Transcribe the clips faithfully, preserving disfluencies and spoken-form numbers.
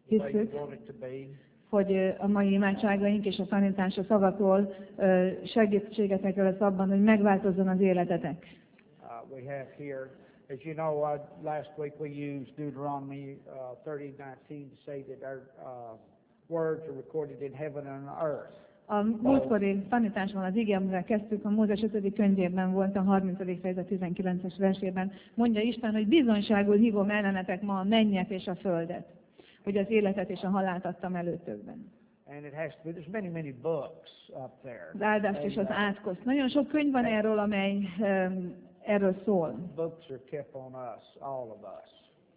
hisszük, hogy a mai imádságaink és a tanítás a szavakról segítségetekre lesz abban, hogy megváltozzon az életetek. Uh, we have here, as you know, uh, last week we used Deuteronomy uh, thirty nineteen to say that our uh, words are recorded in heaven and on earth. A múltkori tanításban az ige, amivel kezdtük, a Mózes ötödik könyvében volt a harmincadik fejezet tizenkilences versében. Mondja Isten, hogy bizonyságul hívom ellenetek ma a mennyet és a földet, hogy az életet és a halált adtam előtökben. And it has to be, there's many, many books up there. Az áldást és az átkoszt. Nagyon sok könyv van erről, amely um, erről szól. Books are kept on us, all of us.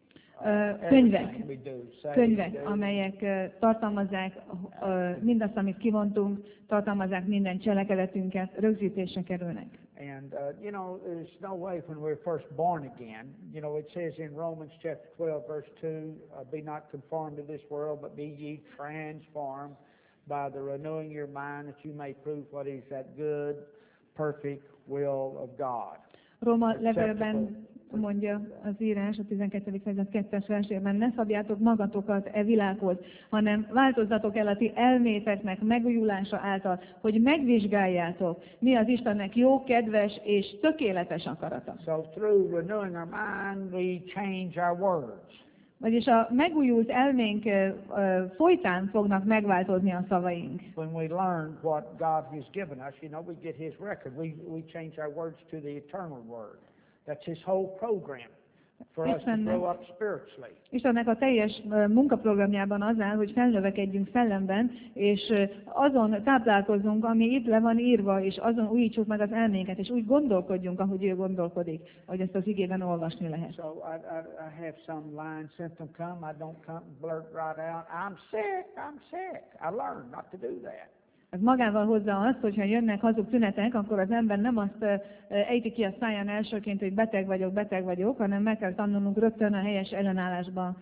Uh, könyvek, könyvek, amelyek uh, tartalmazzák uh, mindazt, amit kimondtunk, tartalmazzák minden cselekedetünket, rögzítésre kerülnek. And uh, you know, there's no way when we're first born again. You know, it says in Romans chapter twelve, verse two, uh, "Be not conformed to this world, but be ye transformed by the renewing your mind, that you may prove what is that good, perfect will of God." Róma levelben mondja az írás a tizenkettedik fejezet kettes versében, ne szabjátok magatokat e világhoz, hanem változzatok el a ti elméteknek megújulása által, hogy megvizsgáljátok, mi az Istennek jó, kedves és tökéletes akarata. So through renewing our mind, we change our words. Vagyis a megújult elménk uh, folytán fognak megváltozni a szavaink. When we learn what God has given us, you know, we get His record. We we change our words to the eternal word. That's His whole program for us to grow up spiritually. Istennek a teljes munkaprogramjában az áll, hogy felnövekedjünk szellemben, és azon táplálkozzunk, ami itt le van írva, és azon újítsuk meg az elménket, és úgy gondolkodjunk, ahogy ő gondolkodik, ahogy ezt az igében olvasni lehet. So I, I, I have some line symptom come, I don't come blurt right out. I'm sick, I'm sick. I learned not to do that. Ez magával hozza azt, hogyha jönnek hazug tünetek, akkor az ember nem azt ejti ki a száján elsőként, hogy beteg vagyok, beteg vagyok, hanem meg kell tanulnunk rögtön a helyes ellenállásba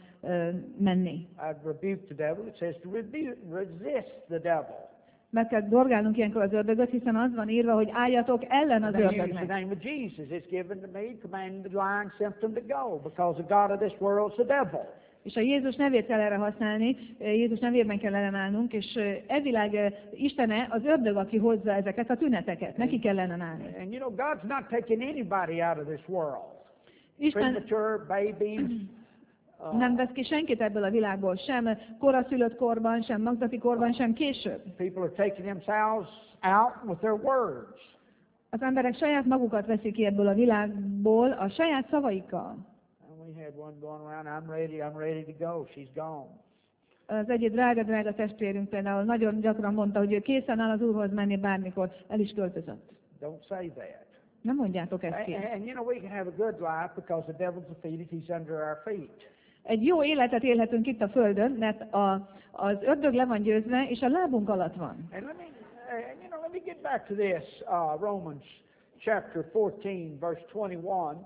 menni. I've rebuked the devil. It says to resist the devil. Meg kell dorgálnunk ilyenkor az ördögöt, hiszen az van írva, hogy álljatok ellen az ördögnek. In the name of Jesus, it's given to me, command the lying symptom to go, because the God of this world is the devil. És a Jézus nevét kell erre használni, Jézus nevében kell ellenállnunk, és e világ Istene az ördög, aki hozza ezeket a tüneteket. Neki kell ellenállni. And you know, God's not taking anybody out of this world. Isten Premature babies. Uh, nem vesz ki senkit ebből a világból, sem koraszülött korban, sem magzati korban, sem később. People are taking themselves out with their words. Az emberek saját magukat veszik ki ebből a világból a saját szavaikkal. We had one going around, I'm ready, I'm ready to go. She's gone. Az egyik drága-drága testvérünk például nagyon gyakran mondta, hogy ő készen áll az Úrhoz menni bármikor, el is költözött. Don't say that. Nem mondjátok ezt ki. And, and you know, we can have a good life because the devil's defeated, he's under our feet. Egy jó életet élhetünk itt a Földön, mert a, az ördög le van győzve, és a lábunk alatt van. And let me, uh, you know, let me get back to this, uh, Romans chapter fourteen, verse twenty-one.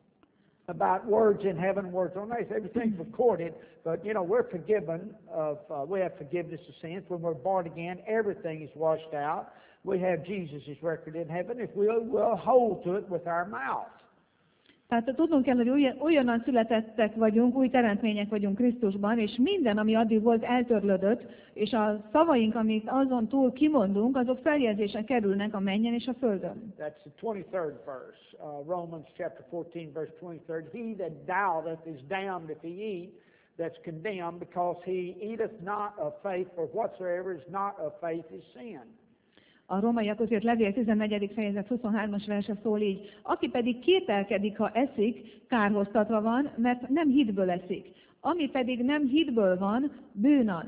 About words in heaven, words on earth. Everything's recorded, but you know we're forgiven of. Uh, we have forgiveness of sins when we're born again. Everything is washed out. We have Jesus' record in heaven if we will hold to it with our mouth. Tehát tudnunk kell, hogy olyanan születettek vagyunk, új teremtmények vagyunk Krisztusban, és minden, ami addig volt, eltörlődött, és a szavaink, amit azon túl kimondunk, azok feljegyzésre kerülnek a mennyen és a földön. That's the twenty-third verse, uh, Romans chapter fourteen, verse twenty-three. He that doubteth is damned if he eat, that's condemned, because he eateth not of faith, for whatsoever is not of faith is sin. A Rómaiakhoz írt levél tizennegyedik fejezet huszonhármas verse szól így: aki pedig kételkedik, ha eszik, kárhoztatva van, mert nem hitből eszik. Ami pedig nem hitből van, bűn az.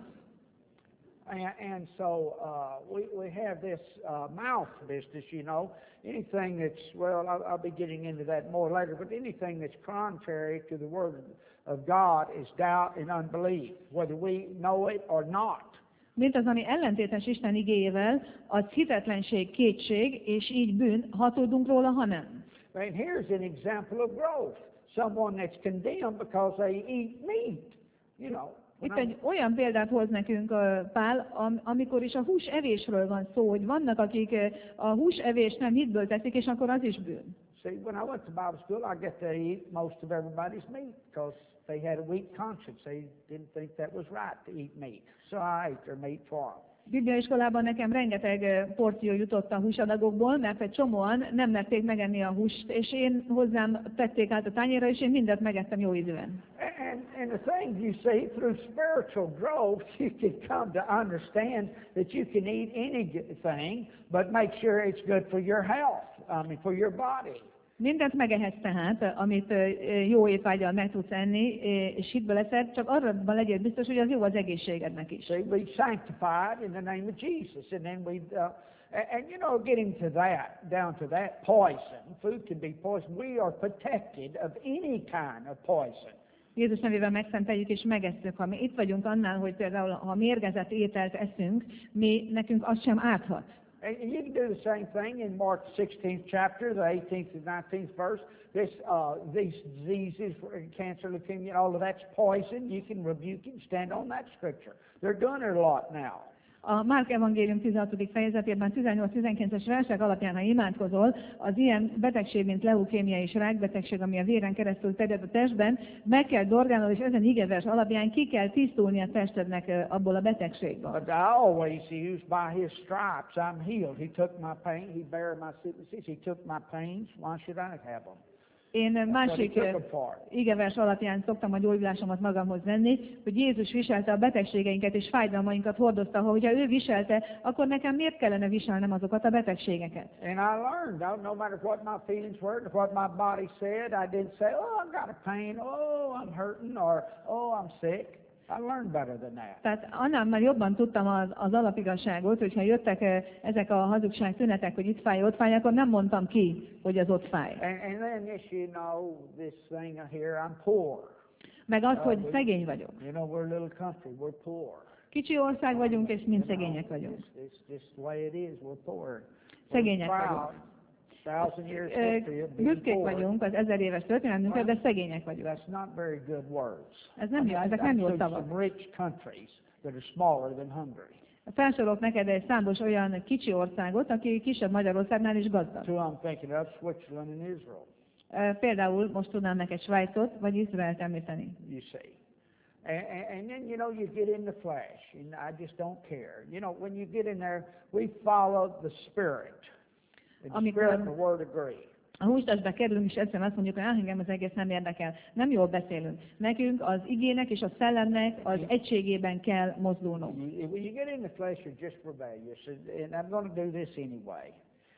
And, and so uh, we, we have this uh, mouth business, you know. Anything that's, well, I'll, I'll be getting into that more later, but anything that's contrary to the Word of God is doubt and unbelief, whether we know it or not. Mint az, ami ellentétes Isten igéjével, az hitetlenség, kétség, és így bűn, ha tudunk róla, ha nem. And here's an example of growth. Someone that's condemned because they eat meat, you know. Itt egy olyan példát hoz nekünk Pál, amikor is a húsevésről van szó, hogy vannak, akik a húsevést nem hitből teszik, és akkor az is bűn. See, when I went to Bible school, I get to eat most of everybody's meat because they had a weak conscience. They didn't think that was right to eat meat. So I ate their meat for them. Bibliaiskolában nekem rengeteg ö, porció jutott a húsadagokból, mert egy csomóan nem merték megenni a húst, és én hozzám tették át a tányérra, és én mindet megettem jó ízűen. And, and the thing you see, through spiritual growth, you can come to understand that you can eat anything, but make sure it's good for your health, I mean, for your body. Mindent megehetsz tehát, amit ö, jó étvággyal meg tudsz enni, ö, és hitből eszed, csak arra legyél biztos, hogy az jó az egészségednek is. See, we sanctified in the name of Jesus, and then we, uh, and, and you know, getting to that, down to that poison, food can be poison. We are protected of any kind of poison. Jézus nevében megszenteljük és megesszük. Ha mi itt vagyunk annál, hogy például ha mérgezett ételt eszünk, mi nekünk az sem árthat. And you can do the same thing in Mark sixteenth chapter, the eighteenth and nineteenth verse. This, uh, these diseases, cancer, leukemia, all of that's poison. You can rebuke and stand on that scripture. They're doing it a lot now. A Márk evangélium tizenhatodik fejezetében tizennyolc-tizenkilences versek alapján, ha imádkozol, az ilyen betegség, mint leukémia és rákbetegség, ami a véren keresztül terjed a testben, meg kell dorgálnod, és ezen igevers alapján ki kell tisztulni a testednek ö, abból a betegségből. But I always use by his stripes I'm healed. He took my pain, he bare my sicknesses, he took my pains. Why should I have them? Én That's másik what he ö, took them for. igevers alapján szoktam a gyógyulásomat magamhoz venni, hogy Jézus viselte a betegségeinket és fájdalmainkat hordozta, ha hogyha ő viselte, akkor nekem miért kellene viselnem azokat a betegségeket? And I learned, no, no matter what my feelings were, what my body said, I didn't say, oh, I've got a pain, oh, I'm hurting, or oh, I'm sick. I learned better than that. Tehát annál már jobban tudtam az, az alapigazságot, hogyha jöttek eh, ezek a hazugság tünetek, hogy itt fáj, ott fáj, akkor nem mondtam ki, hogy az ott fáj. And, and then this, you know, this thing here, I'm poor. Meg az, hogy szegény vagyok. You know, we're a little country, we're poor. Kicsi ország vagyunk, és mind You know, szegények vagyunk. It's, it's just the way it is, we're poor. Szegények We're vagyunk. proud. Thousand years Ö, history of being Büszkék poor. vagyunk az ezer éves történelmünkre, de szegények vagyunk. That's not very good words. Ez nem jó, I mean, ezek I've nem jó seen szavak. some rich countries that are smaller than Hungary. Felsorolok neked egy számos olyan kicsi országot, aki kisebb Magyarországnál is gazdag. Two I'm thinking of, Switzerland and Israel, Ö, Például most tudnám neked Svájcot, vagy Izraelt említeni. you see. And, and, and then, you know, you get in the flesh, and I just don't care. You know, when you get in there, we follow the Spirit. And the Amikor- Spirit and the Word agree. A hústestbe kerülünk, és egyszerűen azt mondjuk, hogy "Ah, engem az egész nem érdekel. Nem jól beszélünk. Nekünk az igének és a szellemnek az egységében kell mozdulnunk. You, when you get in the flesh, you're just rebellious, and, and I'm going to do this anyway.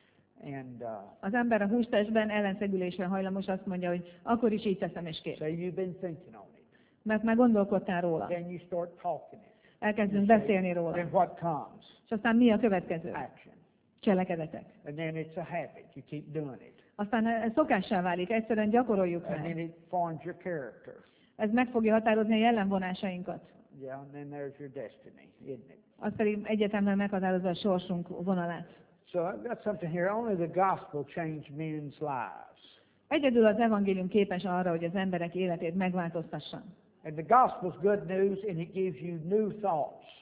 And uh, Az ember a hústestben ellenszegülésre hajlamos, azt mondja, hogy akkor is így teszem és kész. so you've been thinking on it. Mert már gondolkodtál róla. Then you start talking it. Elkezdünk beszélni róla. Then what comes? És aztán mi a következő? Action. Cselekedetek. And then it's a habit. You keep doing it. Aztán ez szokássá válik, egyszerűen gyakoroljuk And then meg. it forms your character. Ez meg fogja határozni a jellemvonásainkat. Yeah, and then there's your destiny, isn't it? Az pedig egyetemben meghatározza a sorsunk vonalát. So I've got something here. Only the gospel changed men's lives. Egyedül az evangélium képes arra, hogy az emberek életét megváltoztassa. And the gospel's good news, and it gives you new thoughts.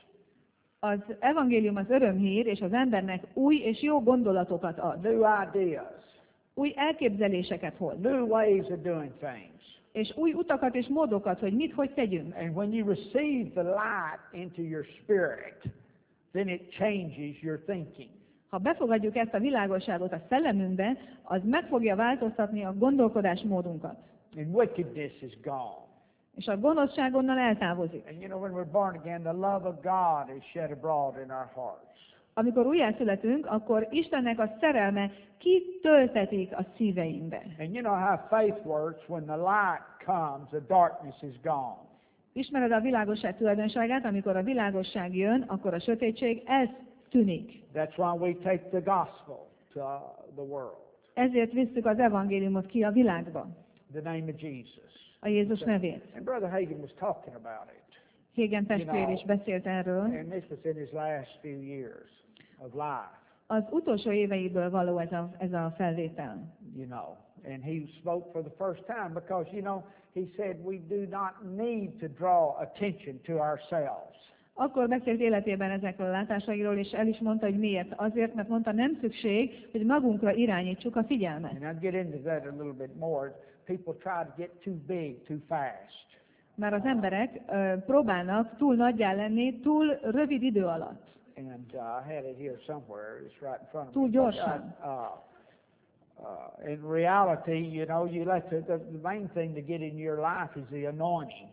Az evangélium az örömhír, és az embernek új és jó gondolatokat ad. New ideas. Új elképzeléseket hoz. New ways of doing things. És új utakat és módokat, hogy mit, hogy tegyünk. And when you receive the light into your spirit, then it changes your thinking. Ha befogadjuk ezt a világosságot a szellemünkbe, az meg fogja változtatni a gondolkodásmódunkat. And wickedness is gone. És a gonoszság onnan eltávozik. And you know, when we're born again, the love of God is shed abroad in our hearts. Amikor újjászületünk, akkor Istennek a szerelme kitöltetik a szíveinkbe. And you know how faith works, when the light comes, the darkness is gone. Ismered a világosság tulajdonságát, amikor a világosság jön, akkor a sötétség eltűnik. That's why we take the gospel to uh, the world. Ezért visszük az evangéliumot ki a világba, The name of Jesus. a Jézus nevét. And Brother Hagin was talking about it. Hégen testvér is beszélt erről. And this was in his last few years of life, Az utolsó éveiből való ez a, ez a felvétel. you know. And he spoke for the first time because, you know, he said we do not need to draw attention to ourselves. Akkor beszélt életében ezekről a látásairól, és el is mondta, hogy miért. Azért, mert mondta, nem szükség, hogy magunkra irányítsuk a figyelmet. And I'll get into that a little bit more. People try to get too big too fast. Már az emberek ö, próbálnak túl nagyjá lenni, túl rövid idő alatt. And uh, I had it here somewhere. It's right in front of Túl me. gyorsan. Uh, uh, in reality, you know, you let the, the, the main thing to get in your life is the anointing.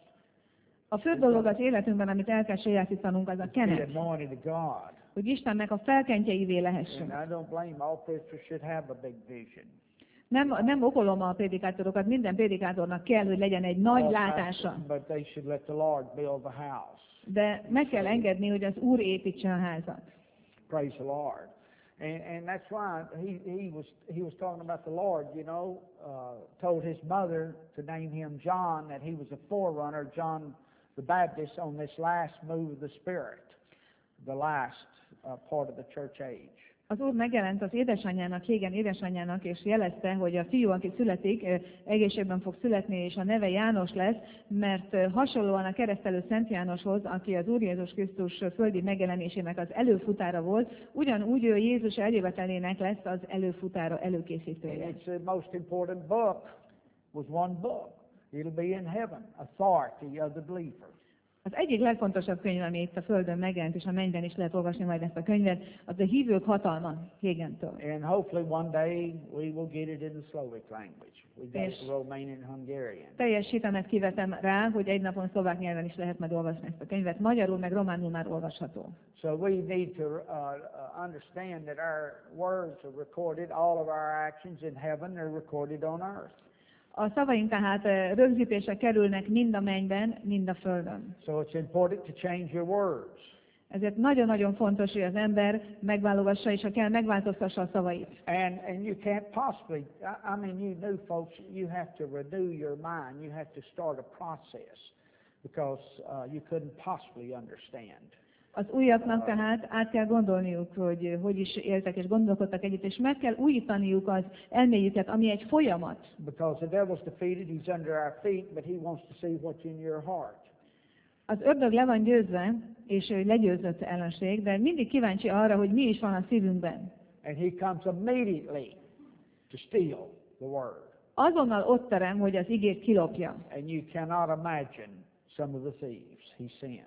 A fő dolog az életünkben, amit el kell sajátítanunk, az a Be kenet, anointed of God. hogy Istennek a felkentjeivé And lehessünk. I don't blame all preachers should have a big vision. Nem, nem okolom a prédikátorokat, minden prédikátornak kell, hogy legyen egy nagy All látása. pastors, But they should let the Lord build the house. De meg kell engedni, hogy az Úr építse a házat. Praise the Lord. And, and that's why he, he was he was talking about the Lord, you know, uh, told his mother to name him John, that he was a forerunner, John the Baptist, on this last move of the Spirit, the last uh, part of the church age. Az Úr megjelent az édesanyjának, Hégen édesanyjának, és jelezte, hogy a fiú, aki születik, ö, egészségben fog születni, és a neve János lesz, mert ö, hasonlóan a keresztelő Szent Jánoshoz, aki az Úr Jézus Krisztus földi megjelenésének az előfutára volt, ugyanúgy ő Jézus eljövetelének lesz az előfutára, And előkészítője. it's the most important book, was one book. It'll be in heaven, authority of the believer. Az egyik legfontosabb könyv, ami itt a Földön megjelent, és a mennyben is lehet olvasni majd ezt a könyvet, az a hívők hatalma Hégentől. And hopefully one day we will get it in the Slovak language. We've got Yes. the Romanian and Hungarian. Teljes hitemet kivetem rá, hogy egy napon szlovák nyelven is lehet majd olvasni ezt a könyvet. Magyarul meg románul már olvasható. So we need to uh, uh, understand that our words are recorded, all of our actions in heaven are recorded on earth. A szavaink tehát eh, rögzítésre kerülnek mind a mennyben, mind a földön. So it's important to change your words. Ezért nagyon-nagyon fontos, hogy az ember megválogassa, és ha kell, megváltoztassa a szavait. And and you can't possibly, I, I mean, you new folks, you have to renew your mind. You have to start a process because uh, you couldn't possibly understand. Az újaknak tehát át kell gondolniuk, hogy eh, hogy is éltek és gondolkodtak együtt, és meg kell újítaniuk az elméjüket, ami egy folyamat. Because the devil's defeated, he's under our feet, but he wants to see what's in your heart. Az ördög le van győzve, és ő legyőzött ellenség, de mindig kíváncsi arra, hogy mi is van a szívünkben. And he comes immediately to steal the word. Azonnal ott terem, hogy az igét kilopja. And you cannot imagine some of the thieves he sends.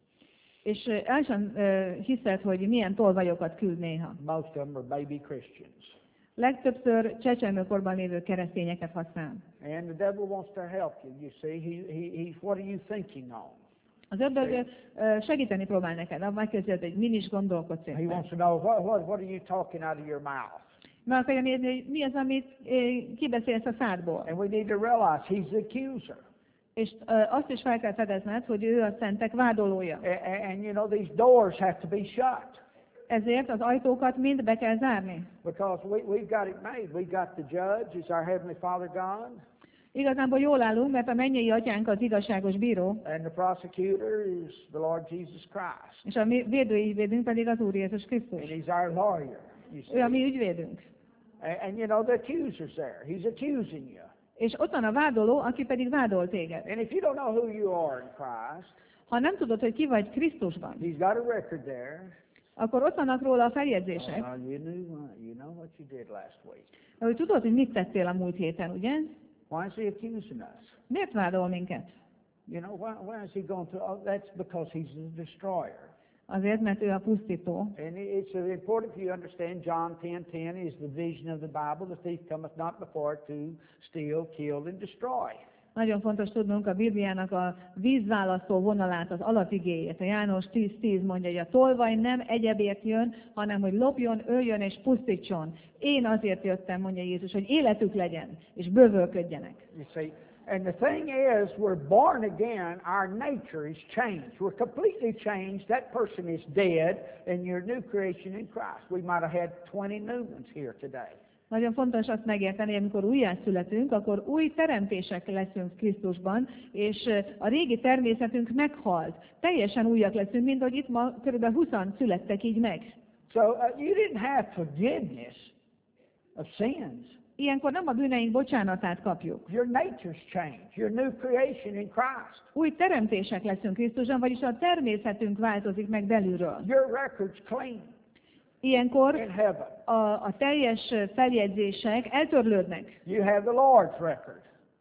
És ö, el sem ö, hiszed, hogy milyen tolvajokat küld néha. Most of them are baby Christians. Legtöbbször csecsemőkorban lévő keresztényeket használ. And the devil wants to help you. You see, he, he, he's, what are you thinking on? Az ördög ö, segíteni próbál neked, abban megkezded, hogy min is gondolkodsz He éppen. wants to know, what, what, what are you talking out of your mouth? Meg akarja nézni, hogy mi az, amit ö, kibeszélsz a szádból. And we need to realize he's the accuser. És ö, azt is fel kell fedezned, hogy ő a szentek vádolója. And, and, and you know, these doors have to be shut. Ezért az ajtókat mind be kell zárni. Because we, we've got it made. We've got the judge, is our Heavenly Father God, Igazából jól állunk, mert a mennyei atyánk az igazságos bíró, and the prosecutor is the Lord Jesus Christ. és a mi védőügyvédünk pedig az Úr Jézus And Krisztus. he's our lawyer, you Ő a see. mi ügyvédünk. And, and you know, the accuser's there. He's accusing you. És ott van a vádoló, aki pedig vádol téged. And if you don't know who you are in Christ, Ha nem tudod, hogy ki vagy Krisztusban, he's got a record there. akkor ott vannak róla a feljegyzések, Uh, you, knew, what- you know what you did last week. hogy tudod, hogy mit tettél a múlt héten, ugye? Why is he accusing us? Miért vádol minket? You know, why, why is he going to? Oh, that's because he's the destroyer. Azért, mert ő a pusztító. And it- it's important for you to understand John ten ten is the vision of the Bible. The thief cometh not before to steal, kill, and destroy. Nagyon fontos tudnunk a Bibliának a vízválasztó vonalát, az alapigéjét. A János tíz tíz mondja, hogy a tolvaj nem egyebért jön, hanem hogy lopjon, öljön és pusztítson. Én azért jöttem, mondja Jézus, hogy életük legyen, és bővölködjenek. You see, and the thing is, we're born again. Our nature is changed. We're completely changed. That person is dead, and you're a new creation in Christ. We might have had twenty new ones here today. Nagyon fontos azt megérteni, hogy amikor újjászületünk, akkor új teremtések leszünk Krisztusban, és a régi természetünk meghalt. Teljesen újak leszünk, mint hogy itt ma kb. húszan születtek így meg. So uh, you didn't have forgiveness of sins. Ilyenkor nem a bűneink bocsánatát kapjuk. Your nature's changed. You're a new creation in Christ. Új teremtések leszünk Krisztusban, vagyis a természetünk változik meg belülről. Your record's clean Ilyenkor in heaven. a, a teljes feljegyzések eltörlődnek. You have the Lord's record.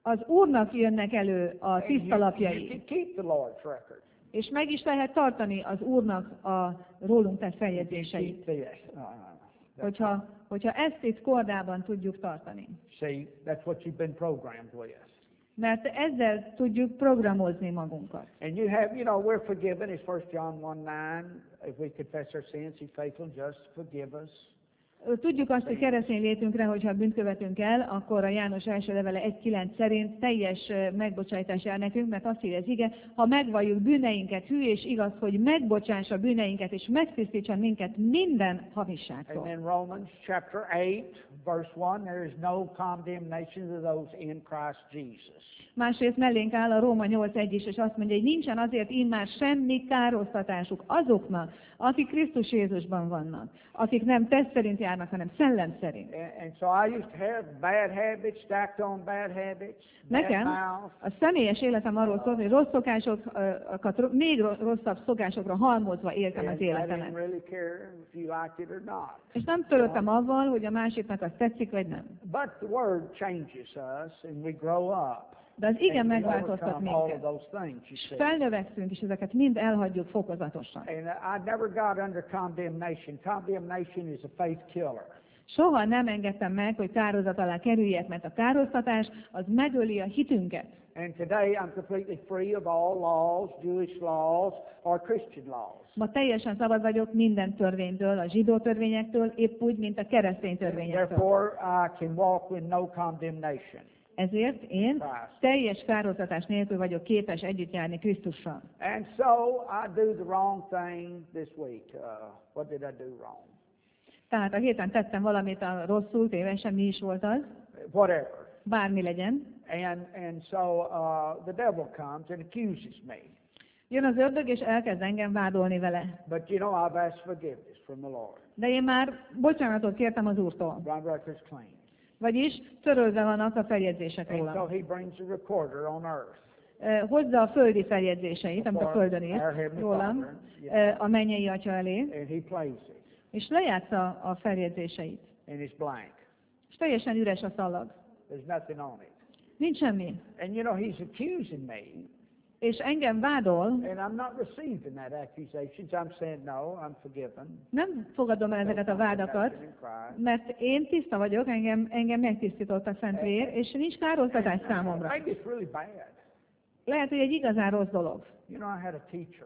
Az Úrnak jönnek elő a And you, tiszta you lapjai, can keep the Lord's record. és meg is lehet tartani az Úrnak a rólunk tett You can feljegyzéseit, keep this. Uh, that's hogyha, hogyha ezt itt kordában tudjuk tartani. See, that's what you've been programmed with. Mert ezzel tudjuk programozni magunkat. And you have, you know, we're forgiven. It's First John one nine. If we confess our sins, He's faithful and just to forgive us. Tudjuk azt, hogy keresztény létünkre, hogyha bűnt követünk el, akkor a János első levele egy kilenc szerint teljes megbocsájtás jár nekünk, mert azt írja az ige, ha megvalljuk bűneinket, hű és igaz, hogy megbocsássa bűneinket, és megtisztítson minket minden And havisságtól. then Romans chapter eight, verse one, there is no condemnation to those in Christ Jesus. Másrészt mellénk áll a Róma nyolc egy is, és azt mondja, hogy nincsen azért immár semmi károsztatásuk azoknak, akik Krisztus Jézusban vannak, akik nem test szerint járnak, hanem szellem szerint. And, and so I used to have bad habits, stacked on bad habits, bad Nekem mouth. a személyes életem arról szólt, hogy rossz szokásokat, még rosszabb szokásokra halmozva éltem And az I didn't életemet. really care if you liked it or not. És nem törődtem avval, hogy a másiknak az tetszik, vagy nem. But the Word changes us, and we grow up. De az igen And we megváltoztat overcome all of minket. those things, you És see. felnövekszünk, és ezeket mind elhagyjuk fokozatosan. And I never got under condemnation. Condemnation is a faith killer. Soha nem engedtem meg, hogy kározat alá kerüljek, mert a károztatás az megöli a hitünket. And today I'm completely free of all laws, Jewish laws or Christian laws. Ma teljesen szabad vagyok minden törvénytől, a zsidó törvényektől, épp úgy, mint a keresztény törvényektől. Therefore, I can walk with no condemnation. Ezért én Christ. teljes károztatás nélkül vagyok képes együtt járni Krisztussal. And so I do the wrong thing this week. Uh, what did I do wrong? Tehát a héten tettem valamit a rosszul, tévesen, mi is volt az, Whatever. bármi legyen. And and so uh, the devil comes and accuses me. Jön az ördög, és elkezd engem vádolni vele. But you know, I've asked forgiveness from the Lord. De én már bocsánatot kértem az Úrtól. My record's clean. Vagyis törölve vannak a feljegyzések And so róla. he brings a recorder on earth. Eh, Hozza a földi feljegyzéseit, amit a földön Our írt Heavenly rólam, Father, yeah. eh, a mennyei atya elé, And he plays it. és lejátsza a feljegyzéseit. And it's blank. És teljesen üres a szalag. There's nothing on it. Nincs semmi. And you know, he's accusing me. És engem vádol, And I'm not receiving that accusations. I'm saying, no, I'm forgiven. nem fogadom el ezeket a vádakat, In Christ. mert én tiszta vagyok, engem, engem megtisztított a Szent Vér, és nincs károztatás számomra. Maybe it's really bad. Lehet, hogy egy igazán rossz dolog. You know, I had a teacher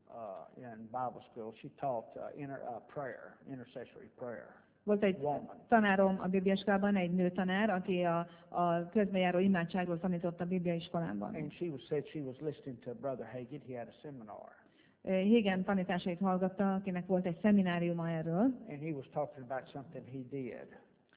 uh, in Bible school. She taught uh, inter, uh, prayer, intercessory prayer. Volt egy Woman. tanárom a bibliaiskolában, egy nőtanár, aki a, a közbejáró imádságról tanított a bibliaiskolában. And she was said she was listening to Brother Hagin. He had a seminar. Hagen tanításait hallgatta, akinek volt egy szemináriuma erről, And he was talking about something he did.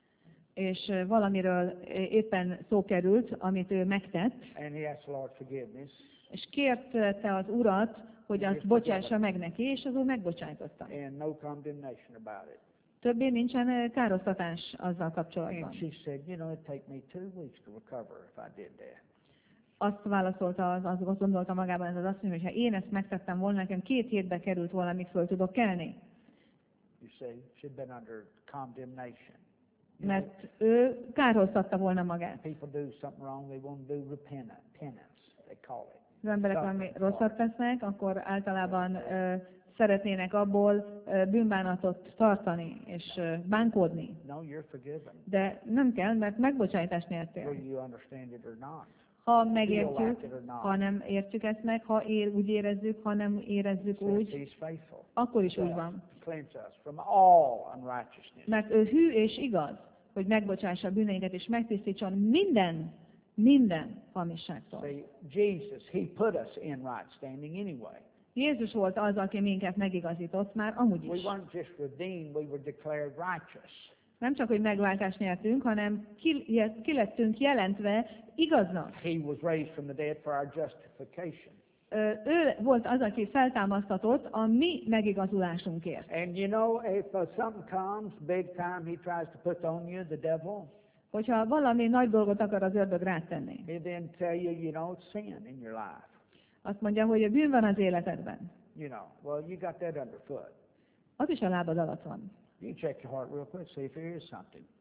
és valamiről éppen szó került, amit ő megtett, And he asked the Lord forgiveness. és kérte az Urat, hogy azt bocsássa meg neki, és az Úr megbocsájtotta. And no condemnation about it. Többé nincsen károsztatás azzal kapcsolatban. And she said, you know, it'd take me two weeks to recover if I did that. Azt válaszolta, az, azt gondolta magában ez az asszony, hogy ha én ezt megtettem volna, nekem két hétbe került volna, amíg föl tudok kelni. You see, she'd been under condemnation. You know, Mert ő kárhoztatta volna magát. people do something wrong, they won't do repentance, penance, they call it. Az emberek valami rosszat tesznek, akkor általában ö, szeretnének abból ö, bűnbánatot tartani és ö, bánkódni. No, you're forgiven, De nem kell, mert megbocsájtást whether nyertél. you understand it or not. Ha megértjük, ha nem értjük ezt meg, ha ér, úgy érezzük, ha nem érezzük Says úgy, he's faithful. akkor is úgy van. Cleanse us from all unrighteousness. Mert ő hű és igaz, hogy megbocsássa a bűneinket és megtisztítson minden, minden hamisságtól. See, Jesus, he put us in right standing anyway. Jézus volt az, aki minket megigazított már amúgy We is. weren't just redeemed, we were declared righteous. Nem csak, hogy megváltást nyertünk, hanem ki, ki lettünk jelentve igaznak. He was raised from the dead for our justification. Ö, Ő volt az, aki feltámasztatott a mi megigazulásunkért. And you know, if uh, something comes big time, he tries to put on you, the devil, Hogyha valami nagy dolgot akar az ördög rátenni, he then tell you, you know, it's sin in your life. azt mondja, hogy a bűn van az életedben. You know, well, you got that underfoot. Az is a lábad alatt van. You check your heart real quick, see if there is something.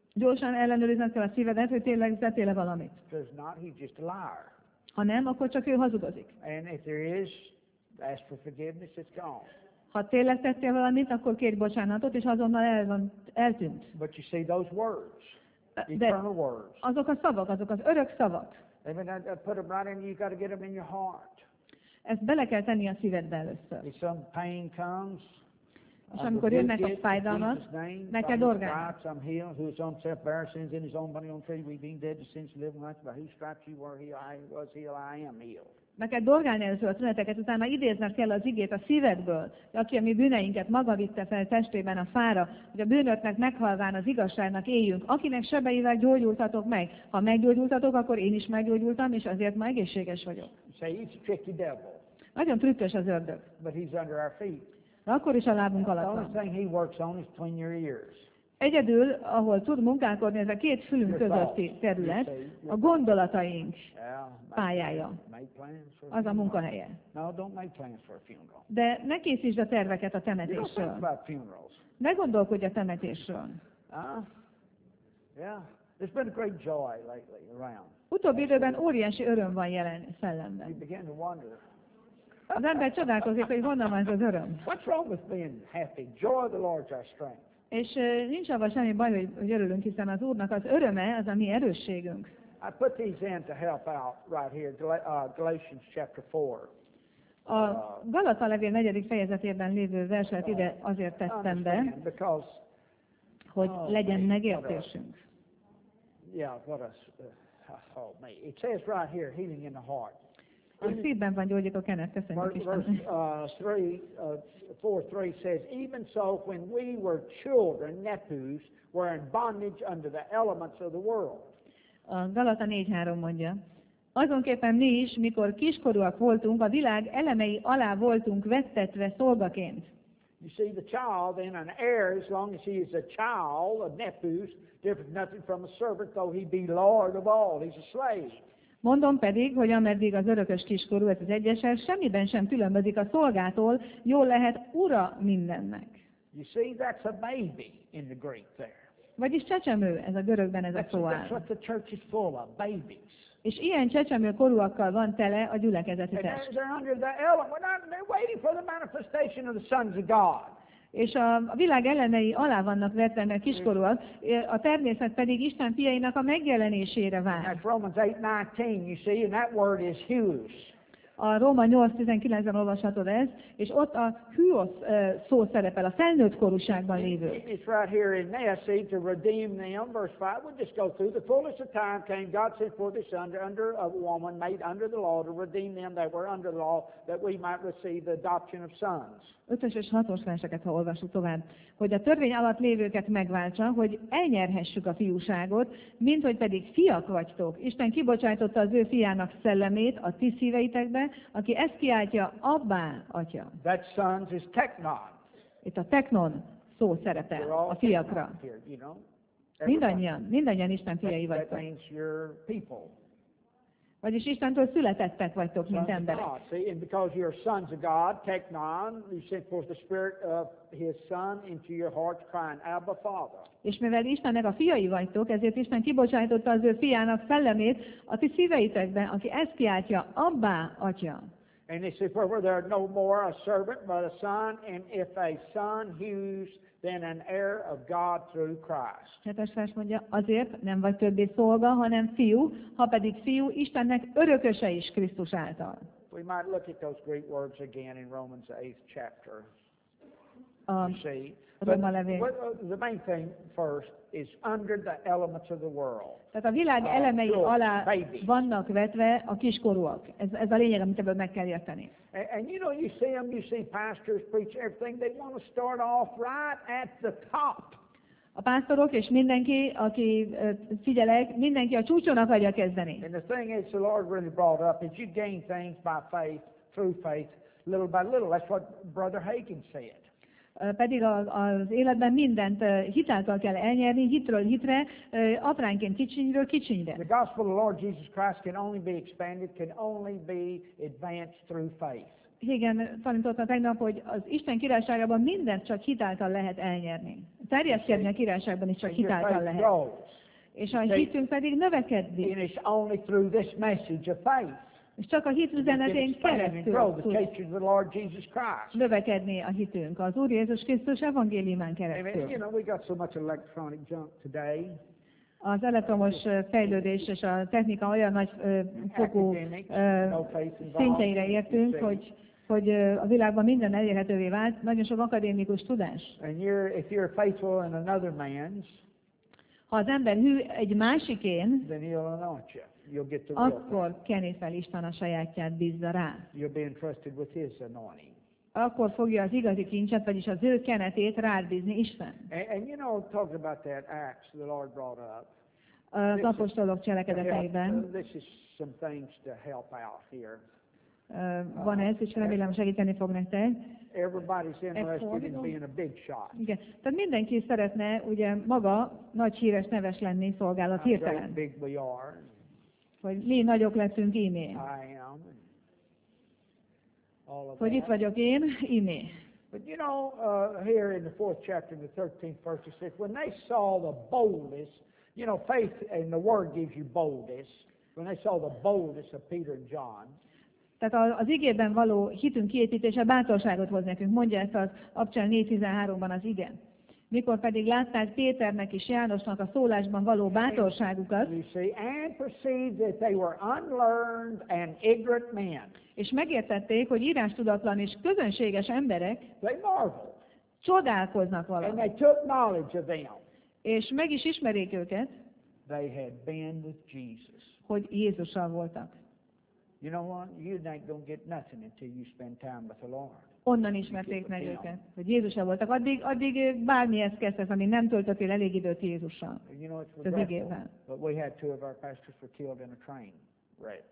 Gyorsan ellenőrizned kell a szívedet, hogy tényleg tettél-e valamit. If there's not, he's just a liar. Ha nem, akkor csak ő hazudozik. And if there is, ask for forgiveness, it's gone. Ha tényleg tettél valamit, akkor kérj bocsánatot, és azonnal el van, eltűnt. But you see those words, De eternal words. azok a szavak, azok az örök szavak. I mean, I, I put them right in, you got to get them in your heart. Ezt bele kell tenni a szívedbe először. If some pain comes, És amikor jönnek a fájdalmak, meg kell dorgálni. I'm healed, who his own self bare sins in his own body on tree, we being dead to sins, living right, by whose stripes you were healed, I was healed, I am healed. Meg kell dorgálni először a tüneteket, utána idézned kell az igét a szívedből, aki a mi bűneinket maga vitte fel testében a fára, hogy a bűnöknek meghalván az igazságnak éljünk, akinek sebeivel gyógyultatok meg. Ha meggyógyultatok, akkor én is meggyógyultam, és azért ma egészséges vagyok. You say, he's a tricky devil, Nagyon trükkös az ördög, but he's under our feet. de akkor is a lábunk The alatt only van. thing he works on is between your ears. Egyedül, ahol tud munkálkodni, ez a két fülünk közötti terület, a gondolataink Yeah, make pályája, plans- make plans for a az a funeral. munkahelye. No, don't make plans for a funeral. De ne készítsd a terveket a You don't think temetésről. about funerals. Ne gondolkodj a temetésről. Huh? Yeah. There's been a great joy lately around. Utóbbi időben óriási öröm van jelen You szellemben. begin to wonder, Az ember csodálkozik, hogy honnan van ez az öröm. what's wrong with being happy? Joy of the Lord's our strength. És uh, nincs abban semmi baj, hogy, hogy örülünk, hiszen az Úrnak az öröme az a mi erősségünk. I put these in to help out right here, Gal- uh, Galatians chapter four. A Galata levél negyedik fejezetében lévő verset ide azért tettem be, Understand, because, hogy legyen megértésünk. yeah, what a, uh, oh, me. It says right here, healing in the heart. A szívben van gyógyít a kenet, köszönjük Verse, verse Istennek. uh, three, uh, four, three says, even so, when we were children, nephews, were in bondage under the elements of the world. A Galata négy három mondja. Azonképpen mi is, mikor kiskorúak voltunk, a világ elemei alá voltunk vettetve szolgaként. You see, the child, then an heir, as long as he is a child, a nephews, different nothing from a servant, though he be Lord of all. He's a slave. Mondom pedig, hogy ameddig az örökös kiskorú, ez az egyeses, semmiben sem különbözik a szolgától, jól lehet ura mindennek. You see, that's a baby in the Greek there. Vagyis csecsemő, ez a görögben ez a That's, szó that's áll. what the church is full of, babies. És ilyen csecsemő korúakkal van tele a gyülekezeti And they're, test. they're under the element. We're not, they're waiting for the manifestation of the sons of God. És a a világ elemei alá vannak vetve, mert kiskorúak, a természet pedig Isten fiainak a megjelenésére vár. That's Romans eight nineteen, you see, and that word is hues. A Róma nyolc tizenkilencben olvashatod ezt, és ott a hüosz ö, szó szerepel, a felnőtt korúságban lévő. It's right here in there, see, to redeem them, verse five. We'll just go through. The fullness of time came, God sent forth his son under a woman made under the law to redeem them that were under the law, that we might receive the adoption of sons. ötös és hatos verseket, ha olvasjuk tovább, hogy a törvény alatt lévőket megváltsa, hogy elnyerhessük a fiúságot, mint hogy pedig fiak vagytok. Isten kibocsájtotta az ő fiának szellemét a ti szíveitekbe, aki ezt kiáltja, abbá, atya. That sons is technon. Itt a teknon szó You're szerepel all a fiakra. technon here, you know. Everybody. Mindannyian, mindannyian Isten fiai That, that vagytok. means you're people. Vagyis Istentől születettek vagytok, mint Sons of emberek. God. See, and because you're sons of God, technon, you sent forth the Spirit of His Son into your hearts, crying, Abba, Father. És mivel Istennek a fiai vagytok, ezért Isten kibocsájtotta az ő fiának szellemét a ti szíveitekbe, aki ezt kiáltja, abbá, atya. And they said, where there no more a servant but a son, and if a son hews, then an heir of God through Christ. Hetes vers mondja, azért nem vagy többé szolga, hanem fiú, ha pedig fiú, Istennek örököse is Krisztus által. We might look at those Greek words again in Romans the eighth chapter. A You see, Róma levél. what, uh, the main thing first is under the elements of the world. Tehát a világ Ah, elemei jó, alá baby. vannak vetve a kiskorúak. Ez, ez a lényeg, amit ebből meg kell érteni. And, and you know, you see them, you see pastors preach everything. They want to start off right at the top. A pásztorok és mindenki, aki ö, figyelek, mindenki a csúcson akarja kezdeni. And the thing is, the Lord really brought up is you gain things by faith, through faith, little by little. That's what Brother Hagin said. Ö, Pedig az, az életben mindent ö, hitáltal kell elnyerni, hitről hitre, ö, apránként kicsinyről kicsinyre. The gospel of the Lord Jesus Christ can only be expanded, can only be advanced through faith. Igen, tanította tegnap, hogy az Isten királyságában mindent csak hitáltal lehet elnyerni. terjeszkedni a királyságban is csak And your hitáltal faith lehet. grows. És a hitünk pedig növekedni. And it's only through this message of faith. És csak a hit We can üzenetén expand and keresztül grow the tud teachings of the Lord Jesus Christ. növekedni a hitünk az Úr Jézus Krisztus evangéliumán Amen. You keresztül. know, we got so much electronic junk today. Az elektromos ö, fejlődés és a technika olyan nagy ö, fokú Academics, ö, no faith involved. szintjeire értünk, hogy, hogy ö, a világban minden elérhetővé vált, nagyon sok akadémikus tudás. And you're, if you're faithful in another man's, Ha az ember hű egy másikén, then he'll anoint you. You'll get the real thing. akkor keni fel Isten a sajátját, bízza rá. You'll be entrusted with his anointing. Akkor fogja az igazi kincset, vagyis az ő kenetét rád bízni Isten. And, and you know, talking about that Acts the Lord brought up. Az apostolok to cselekedeteiben help, uh, this is some things to help out here. ö, van ez, és remélem segíteni fog nektek. Everybody's interested in being a big shot. Igen. Tehát mindenki szeretne ugye maga nagy híres neves lenni szolgálat How great hirtelen. big we are. Hogy mi nagyok leszünk ímé. I am. And all of Hogy itt that. vagyok én, ímé. But you know, uh, here in the fourth chapter, in the thirteenth verse, it says, when they saw the boldness, you know, faith and the Word gives you boldness. When they saw the boldness of Peter and John, Tehát az igében való hitünk kiépítése bátorságot hoz nekünk, mondja ezt az Abcsel négy tizenháromban az ige. Mikor pedig látták Péternek és Jánosnak a szólásban való bátorságukat, you see, and perceived that they were unlearned and ignorant men, és megértették, hogy írástudatlan és közönséges emberek they marveled. csodálkoznak And valahogy, they took knowledge of them. és meg is ismerik őket, They had been with Jesus. hogy Jézussal voltak. You know what? You ain't going to get nothing until you spend time with the Lord. Onnan ismerték meg őket, hogy Jézussal voltak. Addig, addig bármihez kezdesz, ami nem töltöttél elég időt Jézussal. And you know, it's Az regretful, igével. but we had two of our pastors were killed in a train wreck.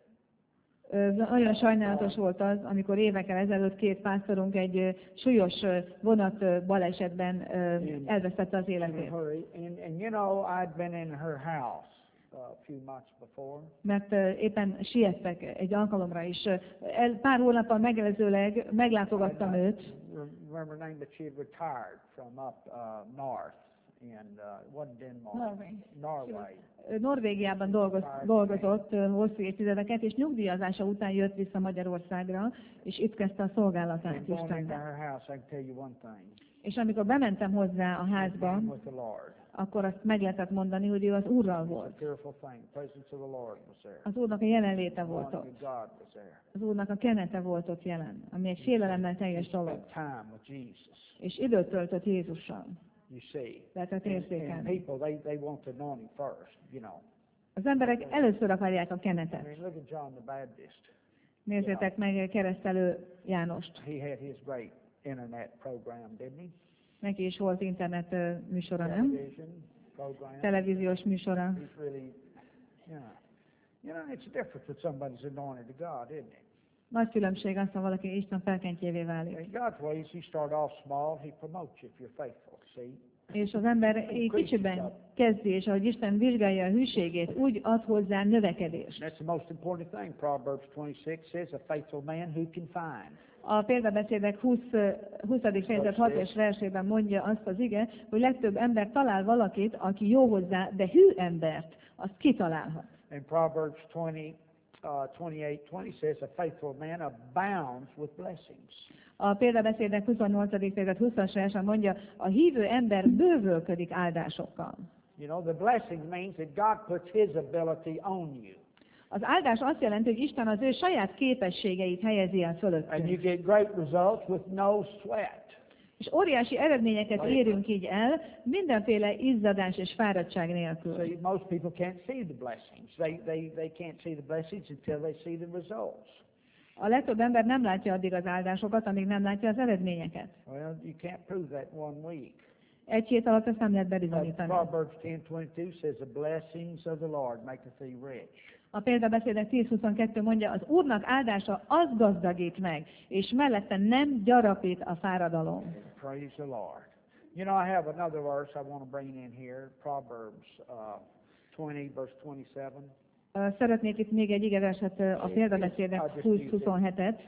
Ö, Nagyon sajnálatos volt az, amikor évekkel ezelőtt két pásztorunk egy ö, súlyos ö, vonat ö, balesetben ö, elvesztette az In a életét. hurry. And, and you know, I'd been in her house uh, a few months before. Mert ö, éppen siettek egy alkalomra is. Ö, El, pár hónappal megelőzőleg meglátogattam And I őt, remember her name, but she had retired from up uh, north in, uh, it wasn't Denmark. Norway. Norway. Ö, Norvégiában dolgoz, dolgozott ö, hosszú évtizedeket, és nyugdíjazása után jött vissza Magyarországra, és itt kezdte a szolgálatát And going into Istennek. her house, I can tell you one thing. És amikor bementem hozzá a házba, Being with the Lord. akkor azt meg lehetett mondani, hogy ő az Úrral It's a volt. fearful thing. The presence of the Lord was there. Az Úrnak a jelenléte The volt anointing ott. of God was there. Az Úrnak a kenete volt ott jelen, ami egy félelemmel teljes dolog. Spent time with Jesus. És időt töltött Jézussal. You see. Lehetett And, and érzékelni. people, they, they want the anointing first, you know. Az emberek először akarják a I kenetet. mean, look at John the Baptist. Nézzétek meg keresztelő Jánost. He had his great internet program, didn't he? Neki is volt internet ö, műsora, nem? Television program. Televíziós műsora. He's really, you know. You know, it's different when somebody's anointed of God, isn't it? Nagy különbség az, ha valaki Isten felkentjévé válik. In God's ways, you start off small, he promotes you if you're faithful, see? És az ember így kicsiben kezdi, és ahogy Isten vizsgálja a hűségét, úgy ad hozzá növekedést. That's the most important thing. Proverbs twenty-six says, a faithful man who can find. A példabeszédek huszadik fejezet hatos versében mondja azt az ige, hogy legtöbb ember talál valakit, aki jó hozzá, de hű embert, azt kitalálhat. And Proverbs twenty, uh, twenty-eight twenty says, a faithful man abounds with blessings. A példabeszédek huszonnyolcadik fejezet huszas versen mondja, a hívő ember bővölködik áldásokkal. You know, the blessing means that God puts his ability on you. Az áldás azt jelenti, hogy Isten az ő saját képességeit helyezi el And you fölöttünk. get great results with no sweat. És óriási eredményeket érünk így el, mindenféle izzadás és fáradtság nélkül. See, most people can't see the blessings. They, they, they can't see the blessings until they see the results. A legtöbb ember nem látja addig az áldásokat, amíg nem látja az eredményeket. Well, you can't prove that in one week. Egy hét alatt ezt nem lehet But bebizonyítani. Proverbs ten twenty-two says, the blessings of the Lord maketh thee rich. A példabeszédek tíz huszonkettő mondja, az Úrnak áldása az gazdagít meg, és mellette nem gyarapít a fáradalom. Praise the Lord. You know, I have another verse I want to bring in here, Proverbs uh, twenty, verse twenty-seven. Ö, Szeretnék itt még egy igeverset, ö, a példabeszédek húsz huszonhetet.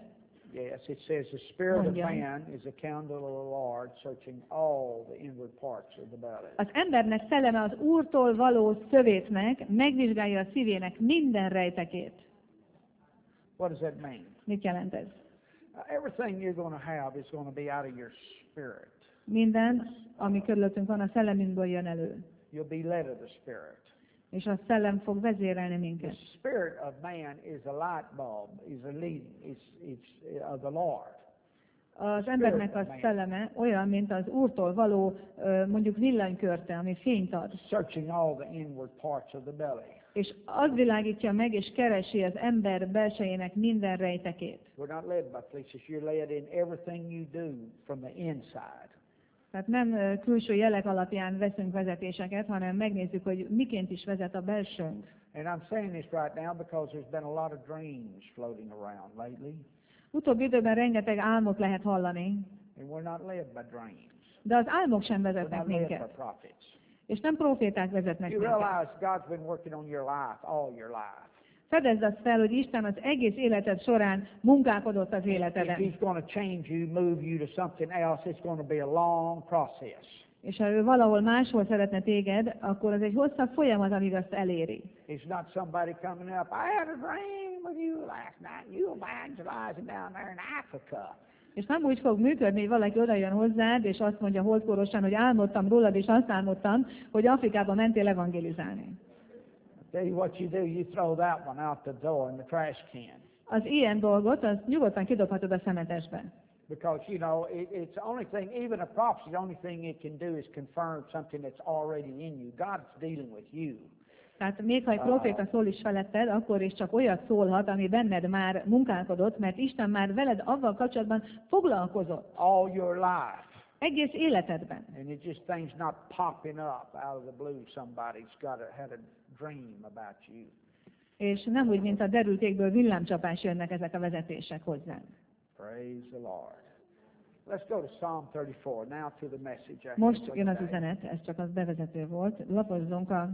Yes, it says the spirit of Mondja. man is a candle of the Lord, searching all the inward parts of the belly. Az embernek szelleme az Úrtól való szövétnek, megvizsgálja a szívének minden rejtekét. What does that mean? Mit jelent ez? Uh, everything you're going to have is going to be out of your spirit. Minden, ami körülöttünk van, a szellemünkből jön elő. You'll be led of the spirit. És a szellem fog vezérelni The minket. spirit of man is a light bulb, is a leading, it's, it's of the Lord. Az embernek a szelleme olyan, mint az Úrtól való, ö, mondjuk villanykörte, ami fényt ad. Searching all the inward parts of the belly. És az világítja meg, és keresi az ember belsejének minden rejtekét. We're not led by fleeces, you're led in everything you do from the inside. Tehát nem ö, külső jelek alapján veszünk vezetéseket, hanem megnézzük, hogy miként is vezet a belsőnk. And I'm saying this right now because there's been a lot of dreams floating around lately, Utóbbi időben rengeteg álmot lehet hallani, and we're not led by dreams. de az álmok sem We're vezetnek not led by minket, prophets. és nem proféták vezetnek You minket. realize God's been working on your life all your life. Fedezd azt fel, hogy Isten az egész életed során munkálkodott az If életeden. He's going to change you, move you to something else, it's going to be a long process. És ha ő valahol máshol szeretne téged, akkor az egy hosszabb folyamat, amíg azt eléri. It's not somebody coming up, I had a dream of you last night, and you evangelizing down there in Africa. És nem úgy fog működni, hogy valaki oda jön hozzád, és azt mondja holdkorosan, hogy álmodtam rólad, és azt álmodtam, hogy Afrikába mentél evangelizálni. Tell you what you do, you throw that one out the door in the trash can. Az ilyen dolgot, az nyugodtan kidobhatod a szemetesbe. Because, you know, it, it's the only thing, even a prophecy, the only thing it can do is confirm something that's already in you. God's dealing with you. Tehát még ha egy proféta szól is feletted, akkor is csak olyat szólhat, ami benned már munkálkodott, mert Isten már veled avval kapcsolatban foglalkozott. All your life. Egész életedben. And it's just things not popping up out of the blue. Somebody's got a, had a dream about you. És nem úgy, mint a derültékből villámcsapás jönnek ezek a vezetések hozzánk. Praise the Lord. Let's go to Psalm thirty-four, now to the message. I Most have jön az today. üzenet, ez csak az bevezető volt. Lapozzunk, a,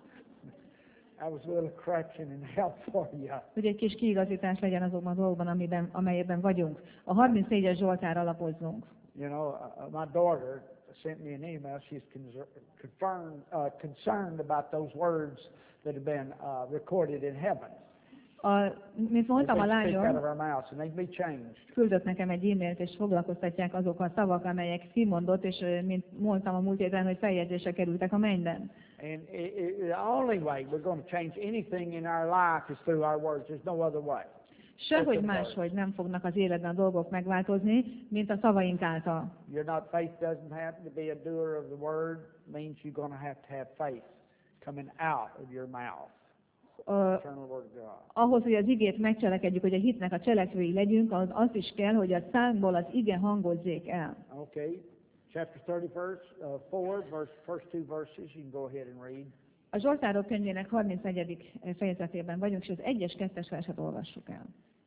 That was a little correction and help for you. hogy egy kis kiigazítás legyen azokban a dolgokban, amiben, amelyekben vagyunk. A harmincnégyes Zsoltárra lapozzunk. You know, uh, uh, my daughter sent me an email. She's conser- confirmed, uh, concerned about those words that have been uh, recorded in heaven. A, mint mondtam, a They speak out of lányom our mouths, and they can be changed. küldött nekem egy e-mailt, és foglalkoztatják azok a szavak, amelyek kimondott, és ö, mint mondtam a múlt héten, hogy feljegyzésre kerültek a mennyben. And it, it, the only way we're going to change anything in our life is through our words. There's no other way. Sehogy máshogy nem fognak az életben a dolgok megváltozni, mint a szavaink által. You're not, faith doesn't have to be a doer of the word, means you're going to have to have faith coming out of your mouth. Ö, Eternal word of God. ahhoz, hogy az igét megcselekedjük, hogy a hitnek a cselekvői legyünk, az az is kell, hogy a szánkból az ige hangozzék el. Okay, chapter thirty, verse uh, four, verse first two verses. You can go ahead and read. A Zsoltárok könyvének harmincnegyedik fejezetében vagyunk, és az egyes kettes verset olvassuk el.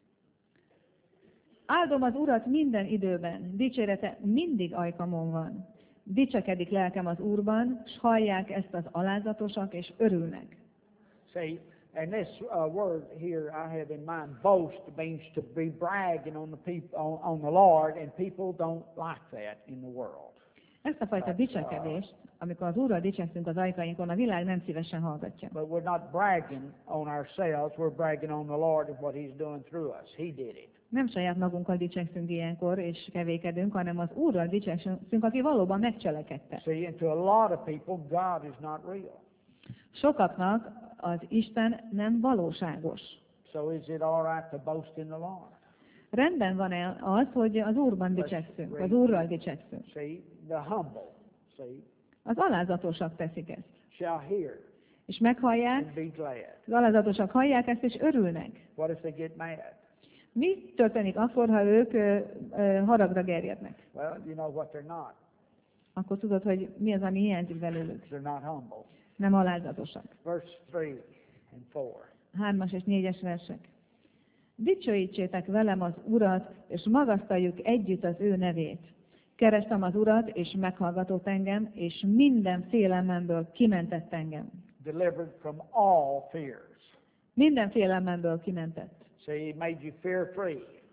Áldom az Urat minden időben, dicsérete mindig ajkamon van. Dicsekedik lelkem az Úrban, s hallják ezt az alázatosak, és örülnek. See, and this uh, word here I have in mind, boast, means to be bragging on the people, on, on the Lord, and people don't like that in the world. Ezt a fajta dicsekedést, amikor az Úrral dicsekszünk az ajkainkon, a világ nem szívesen hallgatja. But we're not bragging on ourselves, we're bragging on the Lord and what He's doing through us. He did it. Nem saját magunkkal dicsekszünk ilyenkor, és kevékedünk, hanem az Úrral dicsekszünk, aki valóban megcselekedte. See, and to a lot of people, God is not real. Sokaknak az Isten nem valóságos. So is it all right to boast in the Lord? Rendben van-e az, hogy az Úrban dicsekszünk, az Úrral dicsekszünk? See, the humble, see, Az alázatosak teszik ezt. shall hear És meghallják, and be glad. az alázatosak hallják ezt, és örülnek. What if they get mad? Mi történik akkor, ha ők ö, ö, haragra gerjednek? Well, you know what they're not. Akkor tudod, hogy mi az, ami hiányzik belőlük. They're not humble. Nem alázatosak. Verse three and four. Hármas és négyes versek. Dicsőítsétek velem az Urat, és magasztaljuk együtt az ő nevét. Kerestem az Urat, és meghallgatott engem, és minden félelmemből kimentett engem. Delivered from all fears. Minden félelmemből kimentett. See, He made you fear free.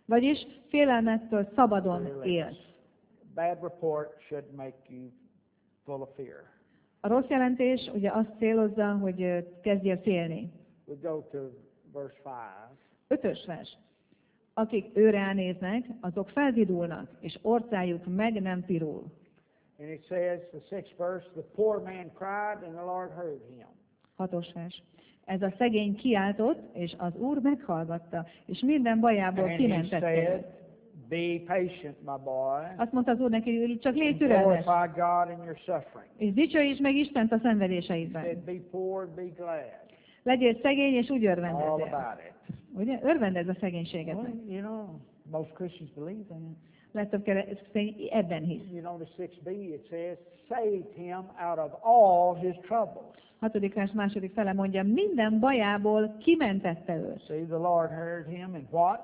Vagyis félelmettől szabadon élsz. Bad report should make you full of fear. A rossz jelentés ugye azt célozza, hogy ö, kezdjél félni. We go to verse five. Ötös vers. Akik őre néznek, azok felvidulnak, és orcájuk meg nem pirul. And it says, the sixth verse, the poor man cried, and the Lord heard him. Hatos vers. Ez a szegény kiáltott, és az Úr meghallgatta, és minden bajából And he kimentette said, őt. be patient, my boy. Azt mondta az Úr neki, hogy csak légy And türelmes, glorify God in your suffering. és dicsőítsd meg Istent a He szenvedéseidben. said, be poor, be glad. Legyél szegény, és úgy All örvendezzél. about it. Ugye? Örvendezz a szegénységet. Well, you know, most Christians believe that. Legtöbb keresztény ebben hisz. You know, the six B, it says, saved him out of all his troubles. Hatodik vers második fele mondja, minden bajából kimentette őt. See, the Lord heard him, and what?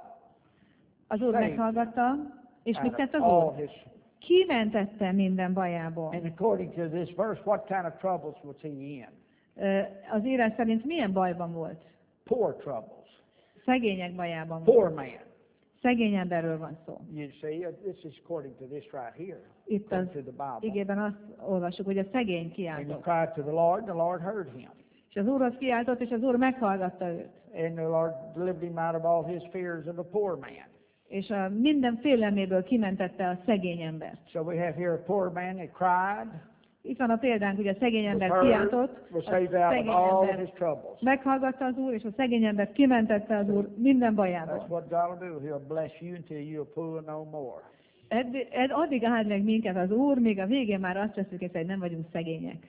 Az Úr Saved. meghallgatta, és mit Out tett of az all Úr? his. Kimentette minden bajából. And according to this verse, what kind of troubles was he in? Ö, Az írás szerint milyen bajban volt? Poor troubles. Szegények bajában volt. Poor man. Szegény emberről van szó. You see, uh, this is according to this right here. Itt az According to the Bible. igében azt olvassuk, hogy a szegény And he kiáltott. cried to the Lord, the Lord heard him. És az Úrhoz kiáltott, és az Úr meghallgatta őt. And the Lord delivered him out of all his fears of the poor man. És a minden félelméből kimentette a szegény embert. So we have here a poor man that cried, Itt van a példánk, hogy a szegény was ember heard, kiáltott, was a saved out of szegény all of ember his troubles. meghallgatta az Úr, és a szegény embert kimentette az Úr minden That's bajából. what God will do. He'll bless you until you're poor no more. Edd, edd, addig áld meg minket az Úr, míg a végén már azt veszük észre, hogy nem vagyunk szegények.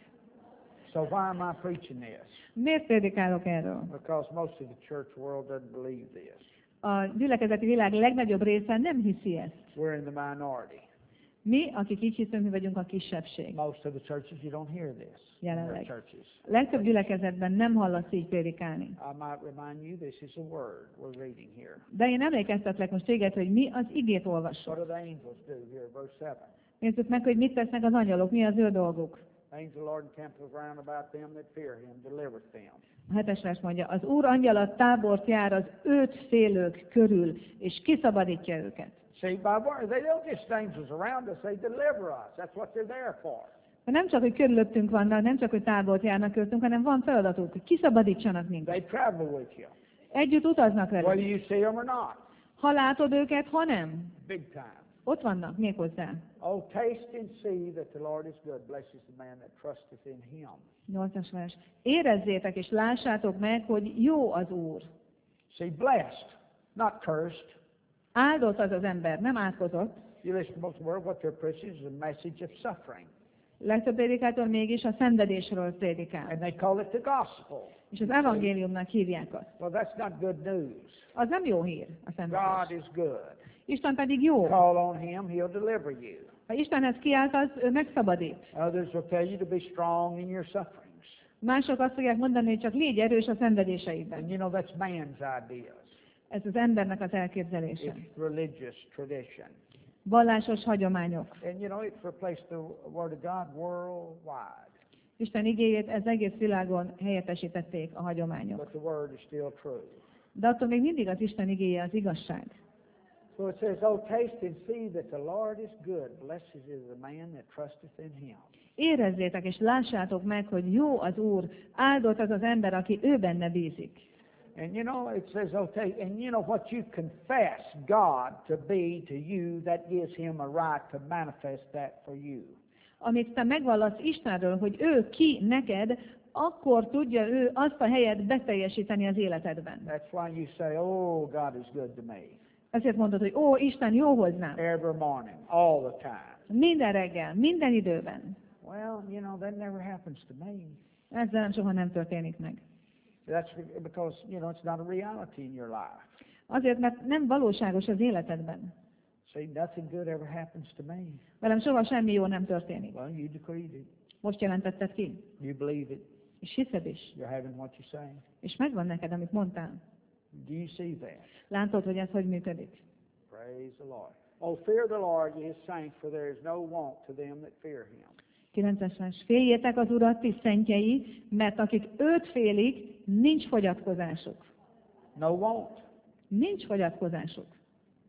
So why am I preaching this? Miért prédikálok erről? Because most of the church world doesn't believe this. A gyülekezeti világ legnagyobb része nem hiszi ezt. We're in the minority. Mi, akik így hiszünk, mi vagyunk a kisebbség. Most of the churches, you don't hear this. in their Jelenleg. churches. Legtöbb gyülekezetben nem hallasz így prédikálni. I might remind you, this is a word we're reading here. De én emlékeztetlek most téged, hogy mi az igét What olvassuk. do the angels do here, verse seven? Nézzük meg, hogy mit tesznek az angyalok, mi az ő dolguk. The angel of the Lord encampeth round about them that fear him, delivereth them. A hetes vers mondja, az Úr angyala tábort jár az őt félők körül, és kiszabadítja őket. See, by word, they don't just angels around us, they deliver us. That's what they're there for. De nem csak, hogy körülöttünk vannak, nem csak, hogy tábort járnak körtünk, hanem van feladatuk, hogy kiszabadítsanak minket. They travel with you, Együtt utaznak whether velük. you see them or not. Ha látod őket, ha nem. Big time. Ott vannak méghozzá. Oh, taste and see that the Lord is good. Blesses the man that trusteth in him. Nyolcas vers. Érezzétek és lássátok meg, hogy jó az Úr. See, blessed, not cursed. Áldott az az ember, nem átkozott. You listen to most of the word, what they're preaching is a message of suffering. Legtöbb prédikátor mégis a szenvedésről prédikál. And they call it the gospel. És az evangéliumnak hívják azt. Well, that's not good news. Az nem jó hír, a God szenvedés. is good. Isten pedig jó. Call on him, he'll deliver you. Ha Istenhez kiáltasz, ő megszabadít. Others will tell you to be strong in your sufferings. Mások azt fogják mondani, hogy csak légy erős a szenvedéseidben. And you know, that's man's ideas. Ez az embernek az elképzelése. It's religious tradition. Vallásos hagyományok. And you know, it's replaced the word of God worldwide. Isten igéjét ez egész világon helyettesítették a hagyományok. But the word is still true. De attól még mindig az Isten igéje az igazság. So it says, oh, taste and see that the Lord is good. Blessed is the man that trusteth in him. Érezzétek és lássátok meg, hogy jó az Úr, áldott az az ember, aki ő benne bízik. And you know, it says, oh, taste, and you know what you confess God to be to you, that gives him a right to manifest that for you. Amit te megvallasz Istenről, hogy ő ki neked, akkor tudja ő azt a helyet beteljesíteni az életedben. That's why you say, oh, God is good to me. Ezért mondod, hogy ó, Isten jó hozzám. Every morning, all the time. Minden reggel, minden időben. Well, you know, that never happens to me. Ezzel soha nem történik meg. That's because, you know, it's not a reality in your life. Azért, mert nem valóságos az életedben. See, nothing good ever happens to me. Velem soha semmi jó nem történik. Well, you decreed it. Most jelentetted ki. You believe it. És hiszed is. You're having what you say. És megvan neked, amit mondtál. Do you see that? Látod, hogy ez hogy működik. Praise the Lord. Oh, fear the Lord, ye his saints, for there is no want to them that fear him. kilences vers. Féljétek az Urat, ti szentjei, mert akik őt félik, nincs fogyatkozásuk. No want. Nincs fogyatkozásuk.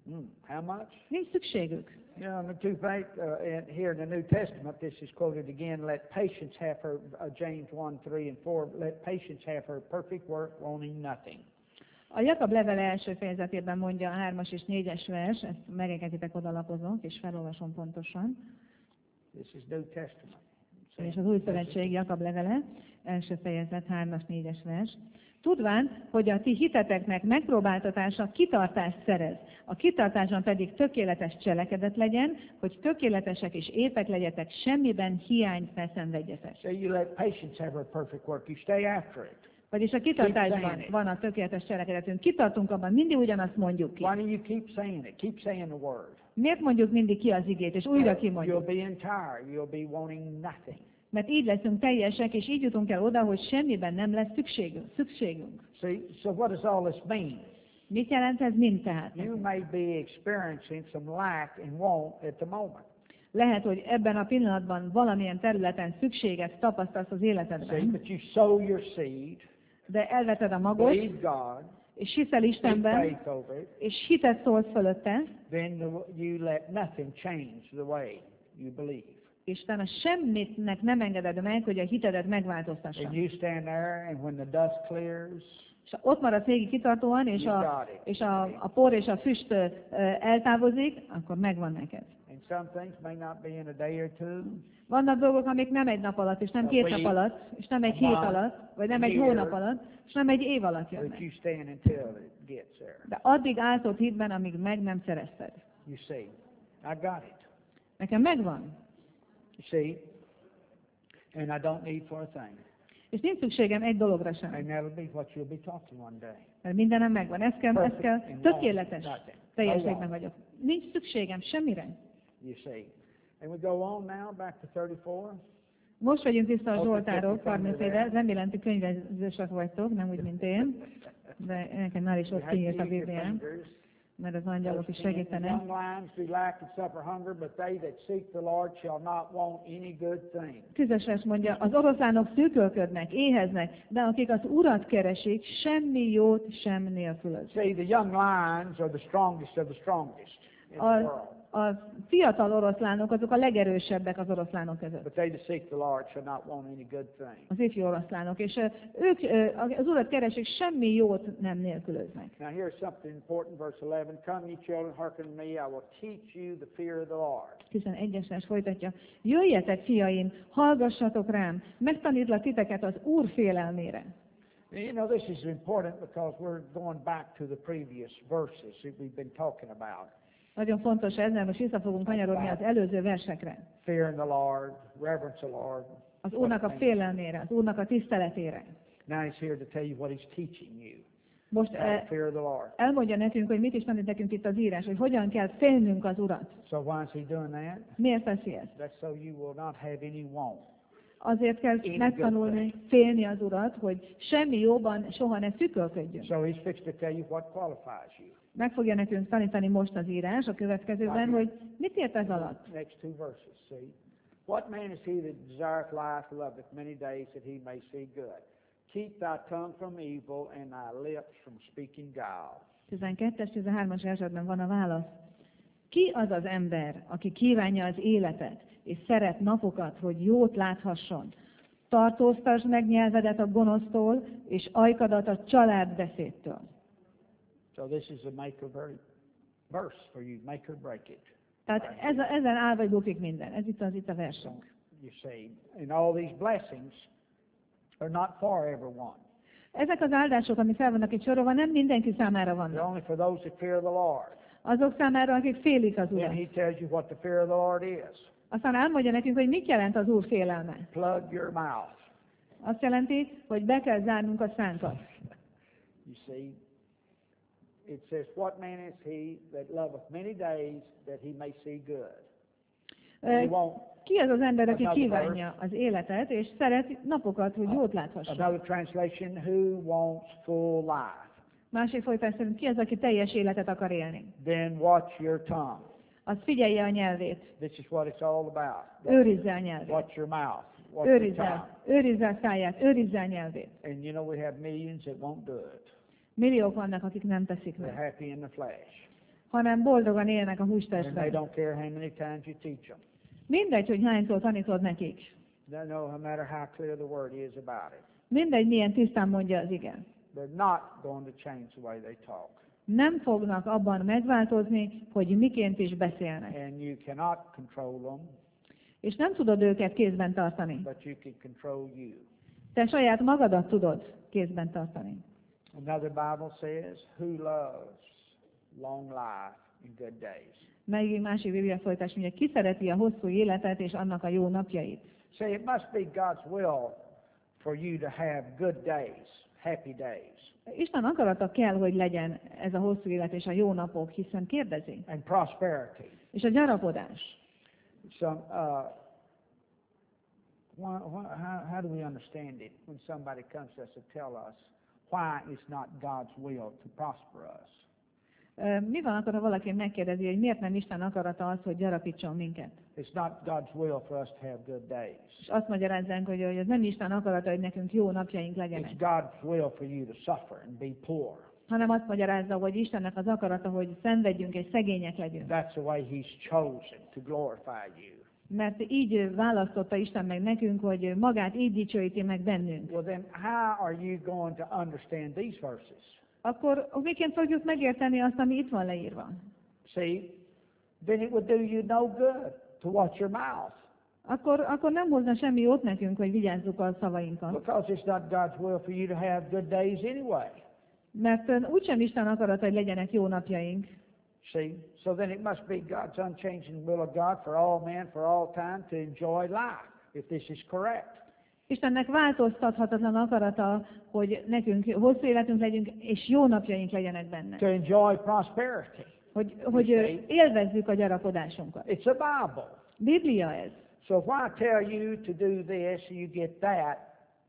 Mm, how much? Nincs szükségük. You know, in the two faith, uh, in, here in the New Testament, this is quoted again. Let patience have her, uh, James one, three, and four. Let patience have her perfect work, wanting nothing. A Jakab levele első fejezetében mondja a hármas és négyes vers, ezt megengeditek, odalapozok, és felolvasom pontosan. This is New Testament. És az új szövetség Jakab levele, első fejezet, hármas, négyes vers. Tudván, hogy a ti hiteteknek megpróbáltatása kitartást szerez, a kitartásban pedig tökéletes cselekedet legyen, hogy tökéletesek és épek legyetek, semmiben hiányt ne szenvedjetek. So you let patience have her perfect work. You stay after it. Vagyis a kitartásban van a tökéletes cselekedetünk. Kitartunk abban, mindig ugyanazt mondjuk ki. Why do you keep saying it? Keep saying the word. Miért mondjuk mindig ki az igét, és újra You'll kimondjuk? be entire. You'll be wanting nothing. Mert így leszünk teljesek, és így jutunk el oda, hogy semmiben nem lesz szükségünk. szükségünk. See, so what does all this mean? Mit jelent ez mind tehát? You may be experiencing some lack in want at the moment. Lehet, hogy ebben a pillanatban valamilyen területen szükséget tapasztalsz az See, életedben, but you sow your seed, de elveted a magot, believe God, és hiszel take Istenben, faith over it, és hitet szólsz fölötte, then the, you let nothing change the way you believe. és utána semmitnek nem engeded meg, hogy a hitedet megváltoztassa. And you stand there, and when the dust clears, És ott maradsz végig kitartóan, és a, és a, a por és a füst ö, eltávozik, akkor megvan neked. and some things may not be in a day or two, Vannak dolgok, amik nem egy nap alatt, és nem két nap alatt, és nem egy hét alatt, vagy nem egy hónap alatt, és nem egy év alatt but jönnek. you stand until it gets there. De addig állsz ott hitben, amíg meg nem szerezted. You see, I got it. Nekem megvan. You see, and I don't need for a thing. És nincs szükségem egy dologra sem. And that'll be what you'll be talking one day. Mert mindenem megvan. Ez kell, ez kell, tökéletes teljességben vagyok. Nincs szükségem semmire. You see. And we go on now back to thirty-four. Most vagyunk vissza a Zsoltárok harmincére. Remélem, ti könyvezősek vagytok, nem úgy, mint én. De nekem már is You ott have to kinyílt a use your Biblián, fingers. mert az angyalok is Verse ten, segítenek. young lions do lack and suffer hunger, but they that seek the Lord shall not want any good thing. Tízes vers mondja, az oroszlánok szűkölködnek, éheznek, de akik az Urat keresik, semmi jót sem nélkülöz. See, the young lions are the strongest of the strongest in the A, world. a fiatal oroszlánok azok a legerősebbek az oroszlánok között. But they that seek the Lord shall not want any good thing. Az ifjú oroszlánok, és ö, ők ö, az Urat keresik, semmi jót nem nélkülöznek. Now here's something important, verse eleven. Come, ye children, hearken to me, I will teach you the fear of the Lord. tizenegyes vers folytatja, jöjjetek, fiaim, hallgassatok rám, megtanítlak titeket az Úr félelmére. You know, this is important because we're going back to the previous verses that we've been talking about. Nagyon fontos ez, mert most vissza fogunk kanyarodni az előző versekre. Fear in the Lord, reverence the Lord. Az Úrnak a félelmére, az Úrnak a tiszteletére. Now he's here to tell you what he's teaching you. Most How to eh, fear the Lord. elmondja nekünk, hogy mit is tanít nekünk itt az írás, hogy hogyan kell félnünk az Urat. So why is he doing that? Miért teszi ezt? That's so you will not have any want. Azért kell megtanulni, félni az Urat, hogy semmi jóban soha ne szükölködjünk. So he's fixed to tell you what qualifies you. Meg fogja nekünk tanítani most az írás a következőben, hogy mit ért ez alatt. Next two verses, see. What man is he that desireth life, loveth many days, that he may see good? Keep thy tongue from evil, and thy lips from speaking guile. tizenkettes, tizenhármas versetben van a válasz. Ki az az ember, aki kívánja az életet, és szeret napokat, hogy jót láthasson? Tartóztasd meg nyelvedet a gonosztól, és ajkadat a családbeszédtől. So this is a make or break verse for you, make or break it. Tehát ez a, ezen áll vagy bukik minden. Ez itt az itt a versünk. You see, and all these blessings are not for everyone. Ezek az áldások, amik fel vannak itt sorolva, nem mindenki számára They're vannak. only for those that fear the Lord. Azok számára, akik félik az Then Urat. he tells you what the fear of the Lord is. Aztán elmondja nekünk, hogy mit jelent az Úr félelme. Plug your mouth. Azt jelenti, hogy be kell zárnunk a szánkat. You see, it says, what man is he that loveth many days, that he may see good? Ö, He won't. Ki az az ember, aki kívánja az életet, és szeret napokat, hogy jót láthasson? Another translation, who wants full life? Másik folytás szerint ki az, aki teljes életet akar élni? Then watch your tongue. Az figyelje a nyelvét, This is what it's all about. őrizze a nyelvét, Watch your mouth. Watch your őrizze, tongue. őrizze a száját, őrizze a nyelvét. And you know we have millions that won't do it. Milliók vannak, akik nem teszik They're meg. happy in the flesh. hanem boldogan élnek a And they hústestben. don't care how many times you teach them. Mindegy, hogy hányszor tanítod nekik. They know no matter how clear the word is about it. Mindegy, milyen tisztán mondja az ige. They're not going to change the way they talk. Nem fognak abban megváltozni, hogy miként is beszélnek. And you cannot control them, És nem tudod őket kézben tartani. but you can control you. Te saját magadat tudod kézben tartani. Another Bible says, who loves long life and good days. Megint másik Biblia folytás mondja, ki szereti a hosszú életet és annak a jó napjait. See, it must be God's will for you to have good days, happy days, Isten akarata kell, hogy legyen ez a hosszú élet és a jó napok, hiszen kérdezi. and prosperity. És a gyarapodás. Some, uh, why, why, how, how do we understand it when somebody comes to us to tell us why it's not God's will to prosper us? Ö, Mi van akkor, ha valaki megkérdezi, hogy miért nem Isten akarata az, hogy gyarapítson minket? It's not God's will for us to have good days. És azt magyarázzánk, hogy hogy ez nem Isten akarata, hogy nekünk jó napjaink legyenek, It's God's will for you to suffer and be poor. hanem azt magyarázza, hogy Istennek az akarata, hogy szenvedjünk és szegények legyünk. That's the way He's chosen to glorify you. Mert így választotta Isten meg nekünk, hogy magát így dicsőíti meg bennünk. Well, then how are you going to understand these verses? Akkor miként fogjuk megérteni azt, ami itt van leírva? See, then it would do you no good to watch your mouth, Akkor, akkor nem hozna semmi jót nekünk, hogy vigyázzuk a szavainkat. because it's not God's will for you to have good days anyway. Mert ö, úgysem Isten akarata, hogy legyenek jó napjaink. See, so then it must be God's unchanging will of God for all men, for all time, to enjoy life, if this is correct. Istennek változtathatatlan akarata, hogy nekünk hosszú életünk legyünk, és jó napjaink legyenek benne. To enjoy prosperity. Hogy, hogy ö, élvezzük a gyarapodásunkat. It's a Bible. Biblia ez. So if I tell you to do this, you get that,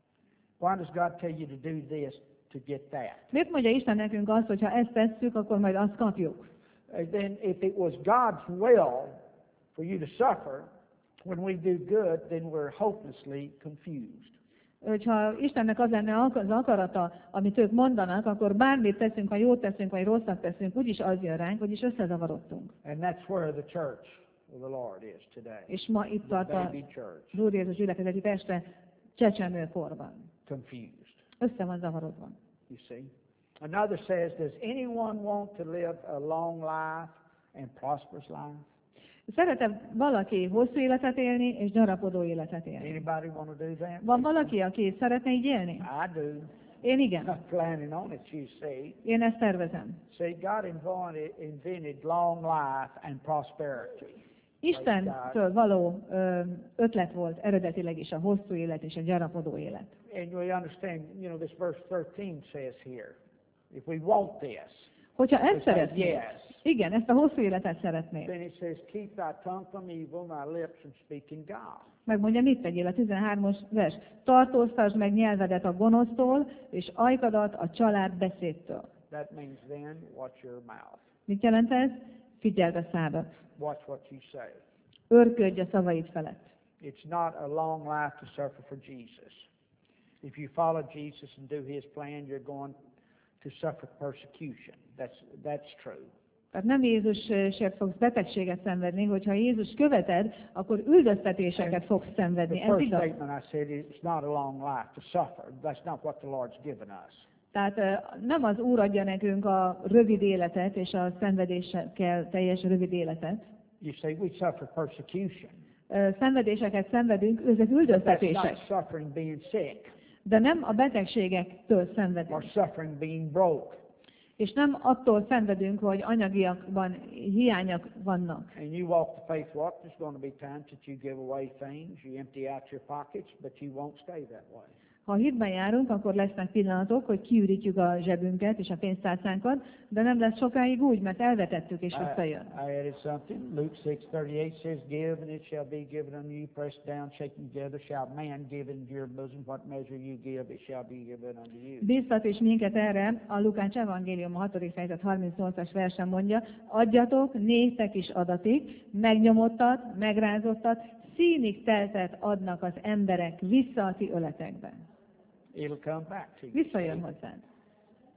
why does God tell you to do this to get that? Miért mondja Isten nekünk azt, hogy ha ezt tesszük, akkor majd azt kapjuk? And then if it was God's will for you to suffer, when we do good, then we're hopelessly confused. Hogyha Istennek az lenne az akarata, amit ők mondanak, akkor bármit teszünk, ha jót teszünk, vagy rosszat teszünk, úgyis az jön ránk, vagyis összezavarodtunk. And that's where the church of the Lord is today. És ma itt The tart a baby church, Úr Jézus gyülekezeti teste csecsemőkorban. confused. Össze van zavarodva. You see? Another says, does anyone want to live a long life and prosperous life? Szeret-e valaki hosszú életet élni, és gyarapodó életet élni? Anybody want to do that? Van valaki, aki szeretne így élni? I do. Én igen. I'm planning on it, you see. Én ezt tervezem. See, God invented, invented long life and prosperity. Istentől való ö, ötlet volt eredetileg is a hosszú élet és a gyarapodó élet. And we understand, you know, this verse thirteen says here, if we want this, Hogyha we ezt say szeretnéd, yes. igen, ezt a hosszú életet szeretnéd, Then it says, keep thy tongue from evil, my lips from speaking guile. megmondja, mit tegyél a tizenhármas vers. Tartóztasd meg nyelvedet a gonosztól, és ajkadat a család beszédtől. That means then, watch your mouth. Mit jelent ez? Figyeld a szádat. Watch what you say. Örködj a szavaid felett. It's not a long life to suffer for Jesus. If you follow Jesus and do His plan, you're going to suffer persecution. That's, that's true. Tehát nem Jézusért fogsz betegséget szenvedni, hogyha Jézus követed, akkor üldöztetéseket fogsz szenvedni. The Ez first igaz? statement I said, it's not a long life to suffer. That's not what the Lord's given us. Tehát ö, nem az Úr adja nekünk a rövid életet és a szenvedésekkel teljes rövid életet. You see, we suffer persecution. Ö, Szenvedéseket szenvedünk, ezek But that's not üldöztetések. suffering being sick De nem a betegségektől or szenvedünk. suffering being broke. És nem attól szenvedünk, hogy anyagiakban hiányok vannak. And you walk the faith walk, there's going to be times that you give away things, you empty out your pockets, but you won't stay that way. Ha hitben járunk, akkor lesznek pillanatok, hogy kiürítjük a zsebünket és a pénztárcánkat, de nem lesz sokáig úgy, mert elvetettük és I, visszajön. I added something. Luke six thirty-eight says, give, and it shall be given unto you, pressed down, shaken together, shall man give into your bosom. What measure you give, it shall be given unto you. Bíztat is minket erre, a Lukács evangélium a hatodik fejezet harmincnyolcas versen mondja, adjatok, néktek is adatik, megnyomottat, megrázottat, színig teltet adnak az emberek vissza a ti öletekbe. It'll come back to you. Visszajön hozzád.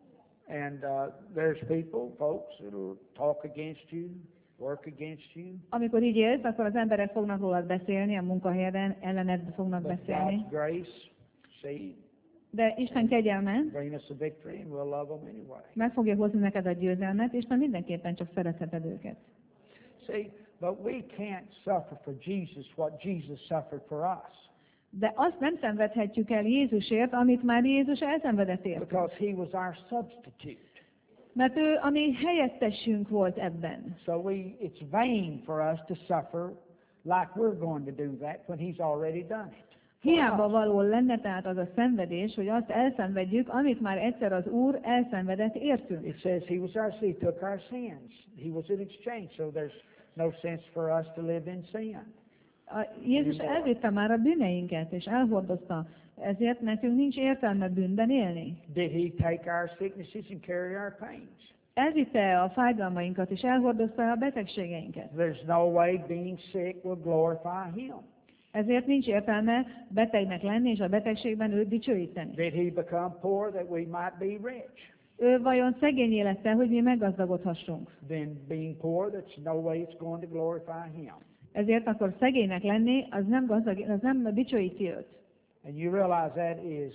And uh, there's people, folks, that'll talk against you, work against you. Amikor így élsz, akkor az emberek fognak rólad beszélni, a munkahelyeden ellened fognak But beszélni. God's grace, see, De Isten kegyelme bring us a victory and we'll love them anyway. meg fogja hozni neked a győzelmet, és te mindenképpen csak szeretheted őket. See, but we can't suffer for Jesus what Jesus suffered for us. De azt nem szenvedhetjük el Jézusért, amit már Jézus elszenvedett értünk. Because he was our substitute. Mert ő a mi helyettesünk volt ebben. So we, it's vain for us to suffer like we're going to do that when he's already done it. Hiába való lenne tehát az a szenvedés, hogy azt elszenvedjük, amit már egyszer az Úr elszenvedett értünk. It says he was our, he took our sins. He was in exchange, so there's no sense for us to live in sin. A Jézus elvitte már a bűneinket, és elhordozta, ezért nekünk nincs értelme bűnben élni. Did he take our sicknesses and carry our pains? Elvitte a fájdalmainkat, és elhordozta a betegségeinket. There's no way being sick will glorify him. Ezért nincs értelme betegnek lenni, és a betegségben őt dicsőíteni. Did he become poor that we might be rich? Ő vajon szegény élete, hogy mi meggazdagodhassunk? Then being poor, that's no way it's going to glorify him. Ezért akkor szegénynek lenni, az nem gazdag, az nem dicsőíti őt. And you realize that is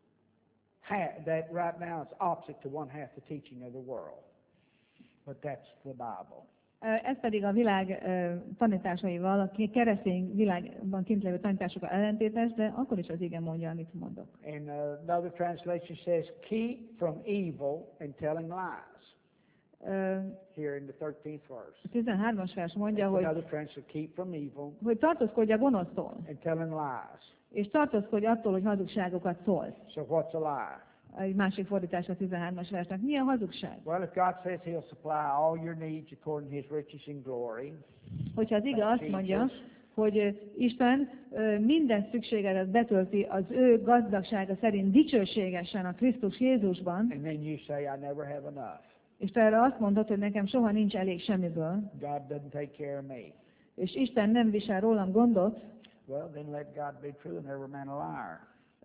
half, that right now is opposite to one half the teaching of the world. But that's the Bible. Ez pedig a világ tanításaival, a keresztény világban kint lévő tanításokkal ellentétes, de akkor is az ige mondja, amit mondok. And uh, another translation says, keep from evil and telling lies. Uh, Here in the thirteenth verse. a tizenhármas vers mondja, hogy, Another translation, keep from evil hogy tartózkodj a gonosztól, and telling lies. és tartózkodj attól, hogy hazugságokat szólsz. So what's a lie? Egy másik fordítás a tizenhármas versnek. Mi a hazugság? Well, if God says he'll supply all your needs according to his riches and glory, Hogyha az ige azt mondja, hogy Isten minden szükségedet betölti az ő gazdagsága szerint dicsőségesen a Krisztus Jézusban, and then you say, I never have enough. és te erre azt mondod, hogy nekem soha nincs elég semmiből, God doesn't take care of me. és Isten nem visel rólam gondot, Well, then let God be true and every man a liar.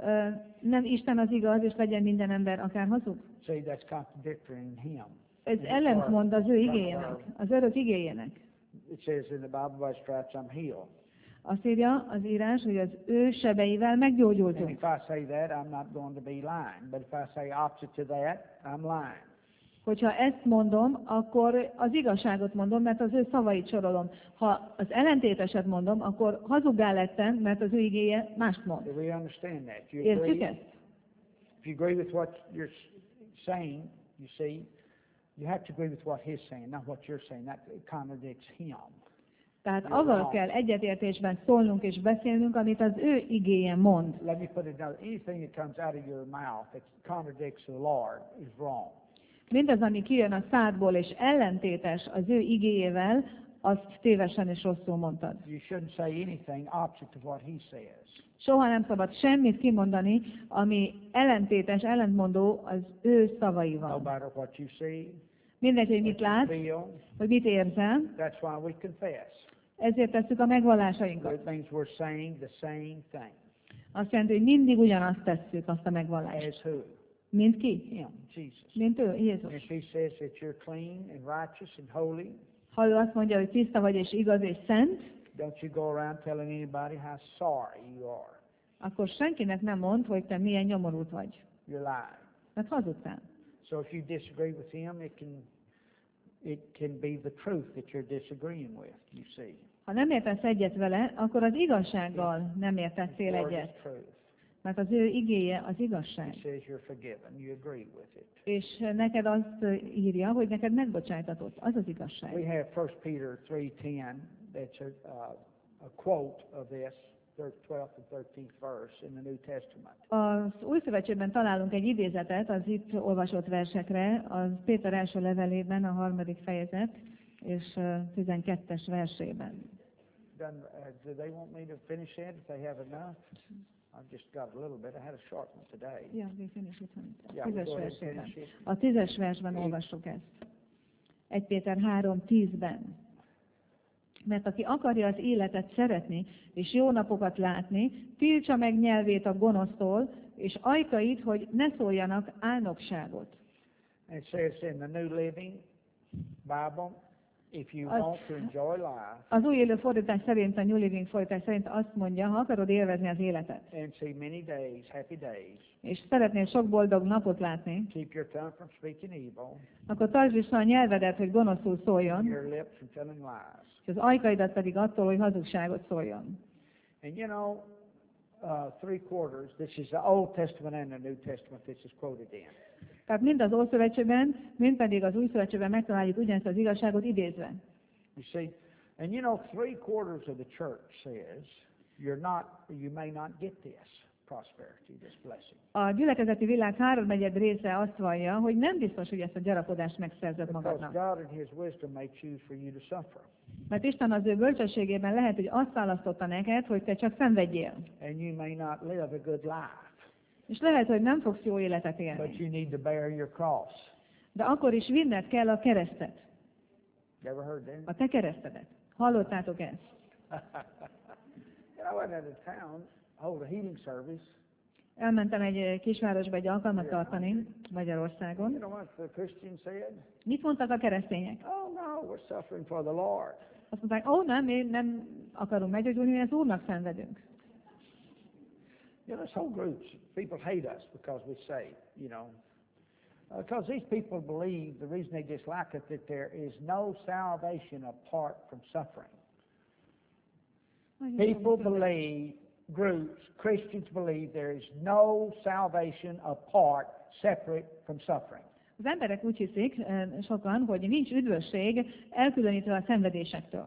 nem Isten az igaz, és legyen minden ember akár hazug. See, that's contradictory in him. Ez ellentmond az ő igéjének, az örök igéjének. It says in the Bible, by stripes I'm healed. Azt írja az írás, hogy az ő sebeivel And meggyógyultunk. if I say that, I'm not going to be lying. But if I say opposite to that, I'm lying. Hogyha ezt mondom, akkor az igazságot mondom, mert az ő szavait sorolom. Ha az ellentéteset mondom, akkor hazuggá lettem, mert az ő igéje mást mond. Do we understand that? You Értjük agree? ezt? If you agree with what you're s- saying, you see, you have to agree with what he's saying, not what you're saying. That contradicts him. Tehát avval kell egyetértésben szólnunk és beszélnünk, amit az ő igéje mond. Let me put it another. Anything that comes out of your mouth that contradicts the Lord is wrong. Mindaz, ami kijön a szádból és ellentétes az ő igéjével, azt tévesen és rosszul mondtad. You shouldn't say anything opposite to what he says. Soha nem szabad semmit kimondani, ami ellentétes, ellentmondó az ő No szavaival. matter what you see, Mindegy, hogy mit látsz, feel, vagy mit érzel, that's why we confess. ezért tesszük a megvallásainkat. It means we're saying the same thing. Azt jelenti, hogy mindig ugyanazt tesszük, azt a megvallást. As who? Mint ki? Him, Jesus. Mint ő, And Jézus. if he says that you're clean and righteous and holy, Ha ő azt mondja, hogy tiszta vagy és igaz és szent, don't you go around telling anybody how sorry you are. akkor senkinek nem mond, hogy te milyen nyomorult vagy. You're lying. Mert hazudtál. So if you disagree with him, it can it can be the truth that you're disagreeing with, you see. Ha nem értesz egyet vele, akkor az igazsággal nem értettél Word is egyet. truth. Mert az ő igéje az He igazság. says you're forgiven. You agree with it. És neked azt írja, hogy neked megbocsájtatott. Az az We igazság. have First Peter three ten. That's a, uh, a quote of this, twelfth and thirteenth verse in the New Testament. Az Új Szövetségben találunk egy idézetet az itt olvasott versekre, az Péter első levelében, a harmadik fejezet, és uh, tizenkettes versében. Done, uh, do they want me to finish it if they have enough? I've just got a little bit. I had a short one today. Ja, we finish it on Yeah, tízes go ahead, versében. finish it. A tízes versben olvassuk ezt. egy Péter három tízben. Mert aki akarja az életet szeretni, és jó napokat látni, tiltsa meg nyelvét a gonosztól, és ajkait, hogy ne szóljanak álnokságot. And it says in the New Living Bible, if you Az- want to enjoy life Az új élő fordítás szerint, a New Living fordítás szerint azt mondja, ha akarod élvezni az életet, and see many days, happy days, és szeretnél sok boldog napot látni, keep your tongue from speaking evil, akkor tartsd vissza a nyelvedet, hogy gonoszul szóljon, your lips from telling lies. és az ajkaidat pedig attól, hogy hazugságot szóljon. And you know, uh, three quarters, this is the Old Testament and the New Testament this is quoted in. Tehát mind az Ószövetségben, mind pedig az Új Szövetségben megtaláljuk ugyanezt az igazságot idézve. You see, and you know, three quarters of the church says you're not, you may not get this prosperity, this blessing. A gyülekezeti világ háromnegyed része azt vallja, hogy nem biztos, hogy ezt a gyarapodást megszerzed Because magadnak. God in His wisdom may choose for you to suffer. Mert Isten az ő bölcsességében lehet, hogy azt választotta neked, hogy te csak szenvedjél. And you may not live a good life, És lehet, hogy nem fogsz jó életet but élni. you need to bear your cross. De akkor is vinned kell a keresztet, You ever heard that? a te keresztedet. Hallottátok ezt? You know, I went into town, hold a healing service. Elmentem egy kisvárosba egy alkalmat tartani You Magyarországon. know what the Christian said? Mit mondtak a keresztények? Oh no, we're suffering for the Lord. Azt mondták, ó, nem, mi nem akarunk meggyógyulni, mi az Úrnak szenvedünk. You know, this whole group, people hate us because we say, you know, because these people believe the reason they dislike it that there is no salvation apart from suffering. People believe, groups, Christians believe there is no salvation apart, separate from suffering. Az emberek úgy hiszik, eh, sokan, hogy nincs üdvösség elkülönítve a szenvedésektől.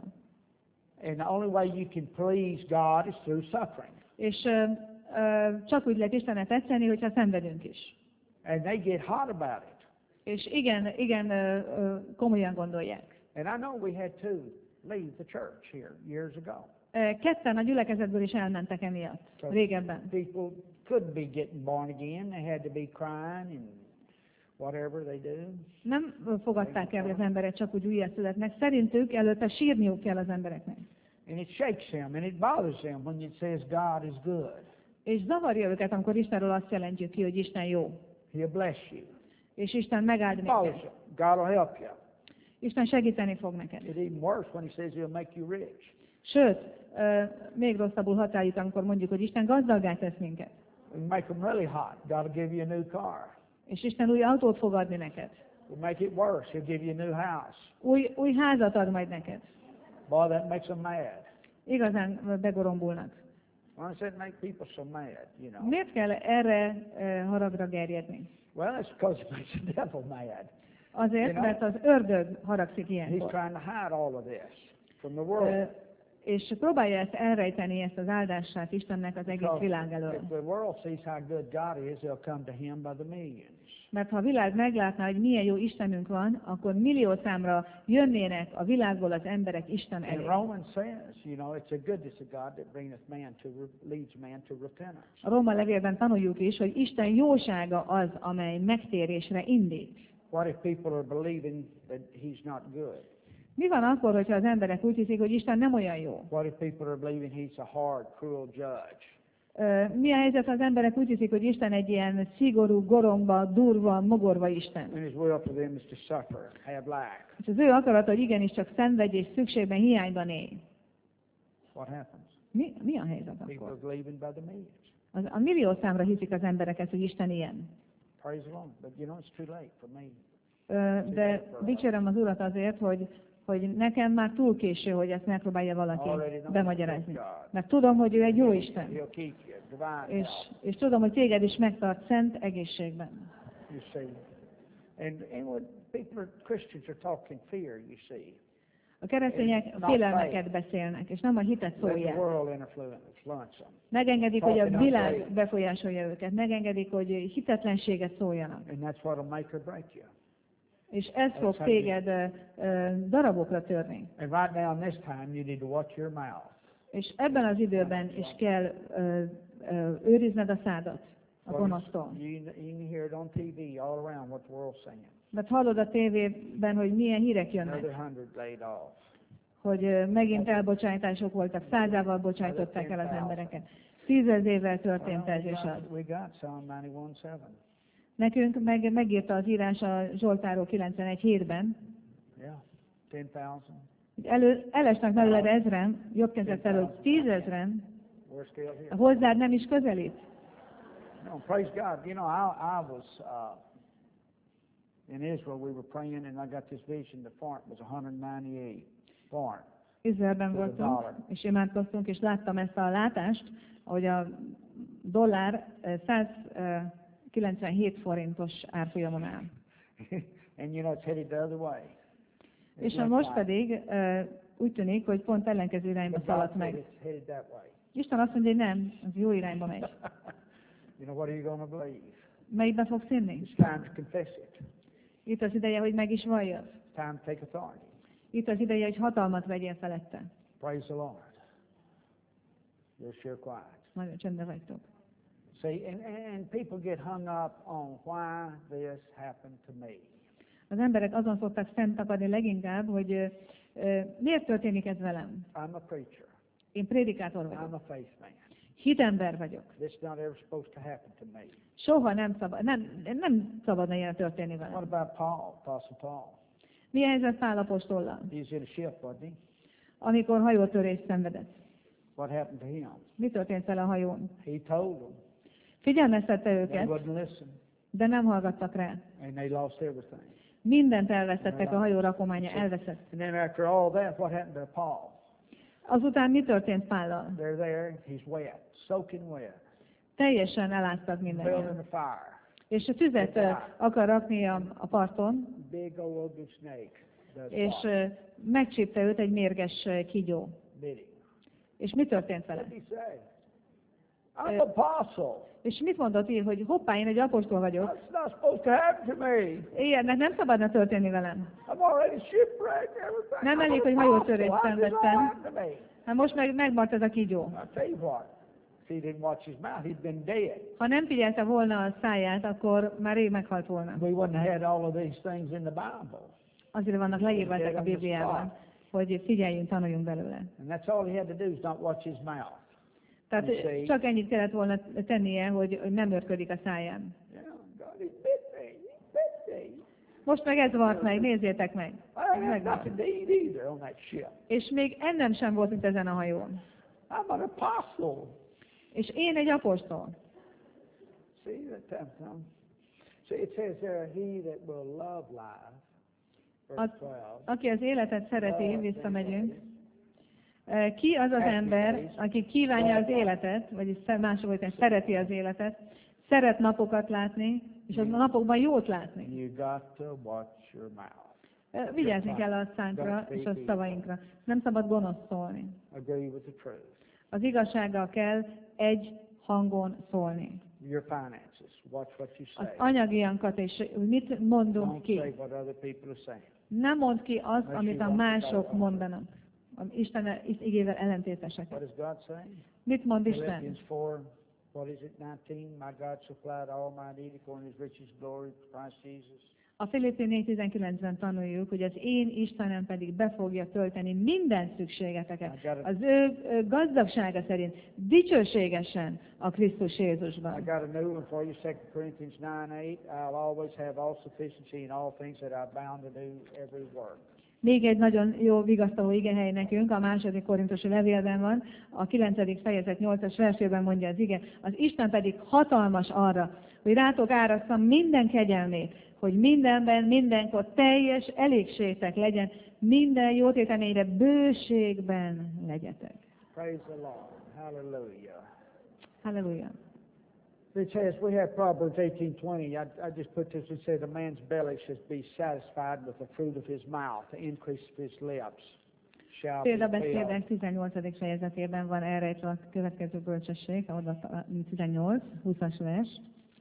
And the only way you can please God is through suffering. És ö, ö, csak úgy lehet Istennek tetszeni, hogyha szenvedünk is. And they get hot about it. És igen, igen ö, ö, komolyan gondolják. And I know we had to leave the church here years ago. Ö, Ketten a gyülekezetből is elmentek emiatt, régebben. People couldn't be getting born again. They had to be crying and whatever they do. Nem fogadták el, hogy az emberek csak úgy újjászületnek. Szerintük előtte sírniuk kell az embereknek. And it shakes them and it bothers them when it says God is good. És zavarja őket, amikor Istenről azt jelentjük ki, hogy Isten jó. He'll bless you. És Isten megáld It bothers neked. them. God will help you. Isten segíteni fog neked. It's even worse when He says He'll make you rich. Sőt, ö, még rosszabbul határít, amikor mondjuk, hogy Isten gazdaggá tesz minket. It'll make them really hot. God will give you a new car. És Isten új autót fog adni neked. It'll make it worse. He'll give you a new house. Új, új házat ad majd neked. Boy, that makes them mad. Igazán begorombulnak. Why does that make people so mad, you know? Miért kell erre ö, haragra gerjedni? Well, it's because it makes the devil mad. Azért, You know? mert az ördög haragszik He's ilyenkor. trying to hide all of this from the Ö, world. És próbálja ezt elrejteni, ezt az áldását Istennek az egész Because világ elől. if the world sees how good God is, they'll come to Him by the millions. Mert ha a világ meglátná, hogy milyen jó Istenünk van, akkor millió számra jönnének a világból az emberek Isten And elé. Romans says, you know, it's the goodness of God that bringeth man to, leads man to repentance. A Róma levélben tanuljuk is, hogy Isten jósága az, amely megtérésre indít. What if people are believing that He's not good? Mi van akkor, hogyha az emberek úgy hiszik, hogy Isten nem olyan jó? What if people are believing He's a hard, cruel judge? Ö, Mi a helyzet, ha az emberek úgy hiszik, hogy Isten egy ilyen szigorú, goromba, durva, mogorva Isten? And His will for them is to suffer, have lack. És az ő akarata, hogy igenis csak szenvedj és szükségben, hiányban élj. What happens? Mi, mi a helyzet People akkor? are believing by the millions. Az, a millió számra hiszik az emberek ezt, hogy Isten ilyen. Praise the Lord. But you know, it's too late for me. Ö, De dicsérem az Urat azért, hogy, hogy nekem már túl késő, hogy ezt megpróbálja valaki bemagyarázni. Mert tudom, hogy ő egy jó Isten. He'll keep you, divine És, health, és tudom, hogy téged is megtart szent egészségben. you see. And, and when people are, Christians are talking fear, you see. A keresztények félelmeket beszélnek, és nem a hitet Let the szólják. world influence influence them. Megengedik, hogy a világ befolyásolja őket, megengedik, hogy hitetlenséget szóljanak. And that's what will make or break you. És ez fog téged ö, ö, darabokra törni. And right now in this time, you need to watch your mouth. És ebben az időben is kell ö, ö, őrizned a szádat a gonosztól. You, you can hear it on T V all around what the world's saying. Mert hallod a tévében, hogy milyen hírek Another jönnek, hundred laid off. hogy ö, megint elbocsátások voltak, százával bocsájtották el az embereket. Tízezével történt ez és az. We got Psalm ninety-one seven. Nekünk meg, megírta az írás a Zsoltárok kilencvenegy hétben, Yeah, ten thousand. hogy elő, elesnek mellőled ezren, jobb kezed felől tízezren, We're still here. hozzád nem is közelít. No, praise God. You know, I, I was uh, in Israel. We were praying, and I got this vision. The foreign was one hundred ninety-eight foreign. Izraelben To the voltunk, dollar. és imádkoztunk, és láttam ezt a látást, hogy a dollár eh, száz kilencvenhét forintos árfolyamon áll. And you know, it's headed the other way. It És a went most right. pedig eh, úgy tűnik, hogy pont ellenkező irányba But God szaladt said meg. it's headed that way. Isten azt mondja, hogy nem, az jó irányba megy. You know, what are you going to believe? Melyikbe fogsz hinni? It's time to confess it. Itt az ideje, hogy meg is valljad. It's time to take authority. Itt az ideje, hogy hatalmat vegyél felette. Praise the Lord. You're sure quiet. Nagyon csendben vagytok. See, and, and people get hung up on why this happened to me. Az emberek azon szoktak fenntakadni leginkább, hogy ö, ö, miért történik ez velem. I'm a preacher. Én prédikátor I'm vagyok. a faith man. Hitember vagyok. This is not ever supposed to happen to me. Soha nem szabad, nem, nem szabadna ilyen történni What velem. about Paul, Apostle Paul? Mi a helyzet Pál apostollal, He was in a ship, wasn't he? amikor hajótörést szenvedett? What happened to him? Mi történt vele a hajón? He told them. Figyelmeztette They őket, wouldn't listen, de nem hallgattak rá. and they lost everything. Mindent elvesztettek, a hajó rakománya elveszett. And then after all that, what happened to Paul? Azután mi történt Pállal? They're there, he's wet, soaking wet, Teljesen eláztak building mindannyian. a fire. És a tüzet ö, akar rakni a, a parton, Big old ugly snake does és what? ö, megcsípte őt egy mérges ö, kígyó. Bit him. És mi történt What vele? did he say? I'm an apostle. És mit mondott így, hogy hoppá, én egy apostol vagyok, That's not supposed to happen to me. ilyennek nem szabadna történni velem. I'm already shipwrecked, everything. Nem I'm elég, an hogy hajótörést apostle. How did this all szenvedtem. happen to me? Hát most meg megmart ez a kígyó. I'll tell you what. If he didn't watch his mouth, he'd been dead. Ha nem figyelte volna a száját, akkor már rég meghalt volna. We wouldn't have had all of these things in the Bible. Azért vannak leírva ezek a Bibliában, hogy figyeljünk, tanuljunk belőle. And that's all he had to do is not watch his mouth. Tehát csak ennyit kellett volna tennie, hogy hogy nem őrködik a száján. Yeah, God, he bit me. He bit me. Most meg ez vart meg, nézzétek meg. I had Megvan. nothing to eat either on that ship. És még ennem sem volt itt ezen a hajón. I'm an apostle. És én egy apostol. See that time, Tom? See, it says there, he that will love life, verse Az, twelve. aki az életet szereti, visszamegyünk. Eh, Ki az az ember, aki kívánja az életet, vagyis sze- mások hogy szereti az életet, szeret napokat látni, és a napokban jót látni. You got to watch your mouth. Eh, Vigyázni kell a szánkra és a szavainkra. Nem szabad gonosz szólni. Agree with the truth. Az igazsággal kell egy hangon szólni. Your finances, watch what you Az say. anyagiankat és mit mondunk Don't ki. say what other people are saying. Nem mondd ki azt, amit a mások mondanak. A Isten igével ellentétesek. What does God say? Mit mond Isten? Philippians four, what is it, nineteen? My God supplied all my need according to his riches glory, Christ Jesus. A Filippi négy tizenkilencben tanuljuk, hogy az én Istenem pedig be fogja tölteni minden szükségeteket. Az ő ő gazdagsága szerint dicsőségesen a Krisztus I Jézusban. got a new one for you, Second Corinthians nine eight. I'll always have all sufficiency in all things that I'm bound to do every work. Még egy nagyon jó vigasztaló igehely nekünk, a második korintusi levélben van, a kilencedik fejezet nyolcas versében mondja az ige, az Isten pedig hatalmas arra, hogy rátok árasszam minden kegyelmét, hogy mindenben, mindenkor teljes elégségtek legyen, minden jótéteményre bőségben legyetek. Praise the Lord. Hallelujah. Halleluja. It says, we have Proverbs eighteen twenty. I, I just put this, it says, a man's belly should be satisfied with the fruit of his mouth, the increase of his lips shall be filled. Példabeszédek tizennyolcadik fejezetében van erre a következő bölcsesség, oda tizennyolc, húszas vers.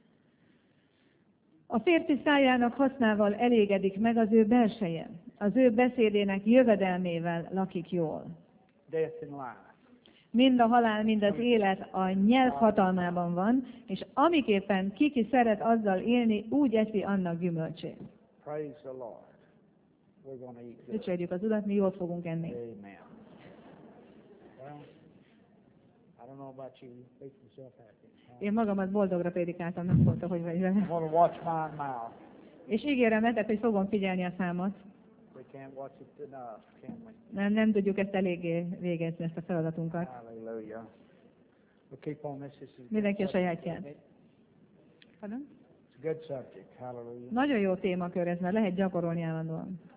A férfi szájának hasznával elégedik meg az ő belseje, az ő beszédének jövedelmével lakik jól. Death and life. Mind a halál, mind az élet a nyelv hatalmában van, és amiképpen kiki szeret azzal élni, úgy eszi annak gyümölcsét. Praise the Lord. We're going to eat good. Dicsérjük az Urat, mi jól fogunk enni. Amen. Well, I don't know about you. Make yourself happy. Én magamat boldogra prédikáltam, nem mondta, hogy vagy vele. I'm going to watch my mouth. És ígérem neked, hogy fogom figyelni a számot. We can't watch it enough, can we? Nem, nem tudjuk ezt eléggé végezni, ezt a feladatunkat. Hallelujah. We'll keep on this. This is a good Mindenki a subject, sajátján. isn't it? Pardon? It's a good subject. Hallelujah. Nagyon jó témakör ez, mert lehet gyakorolni állandóan.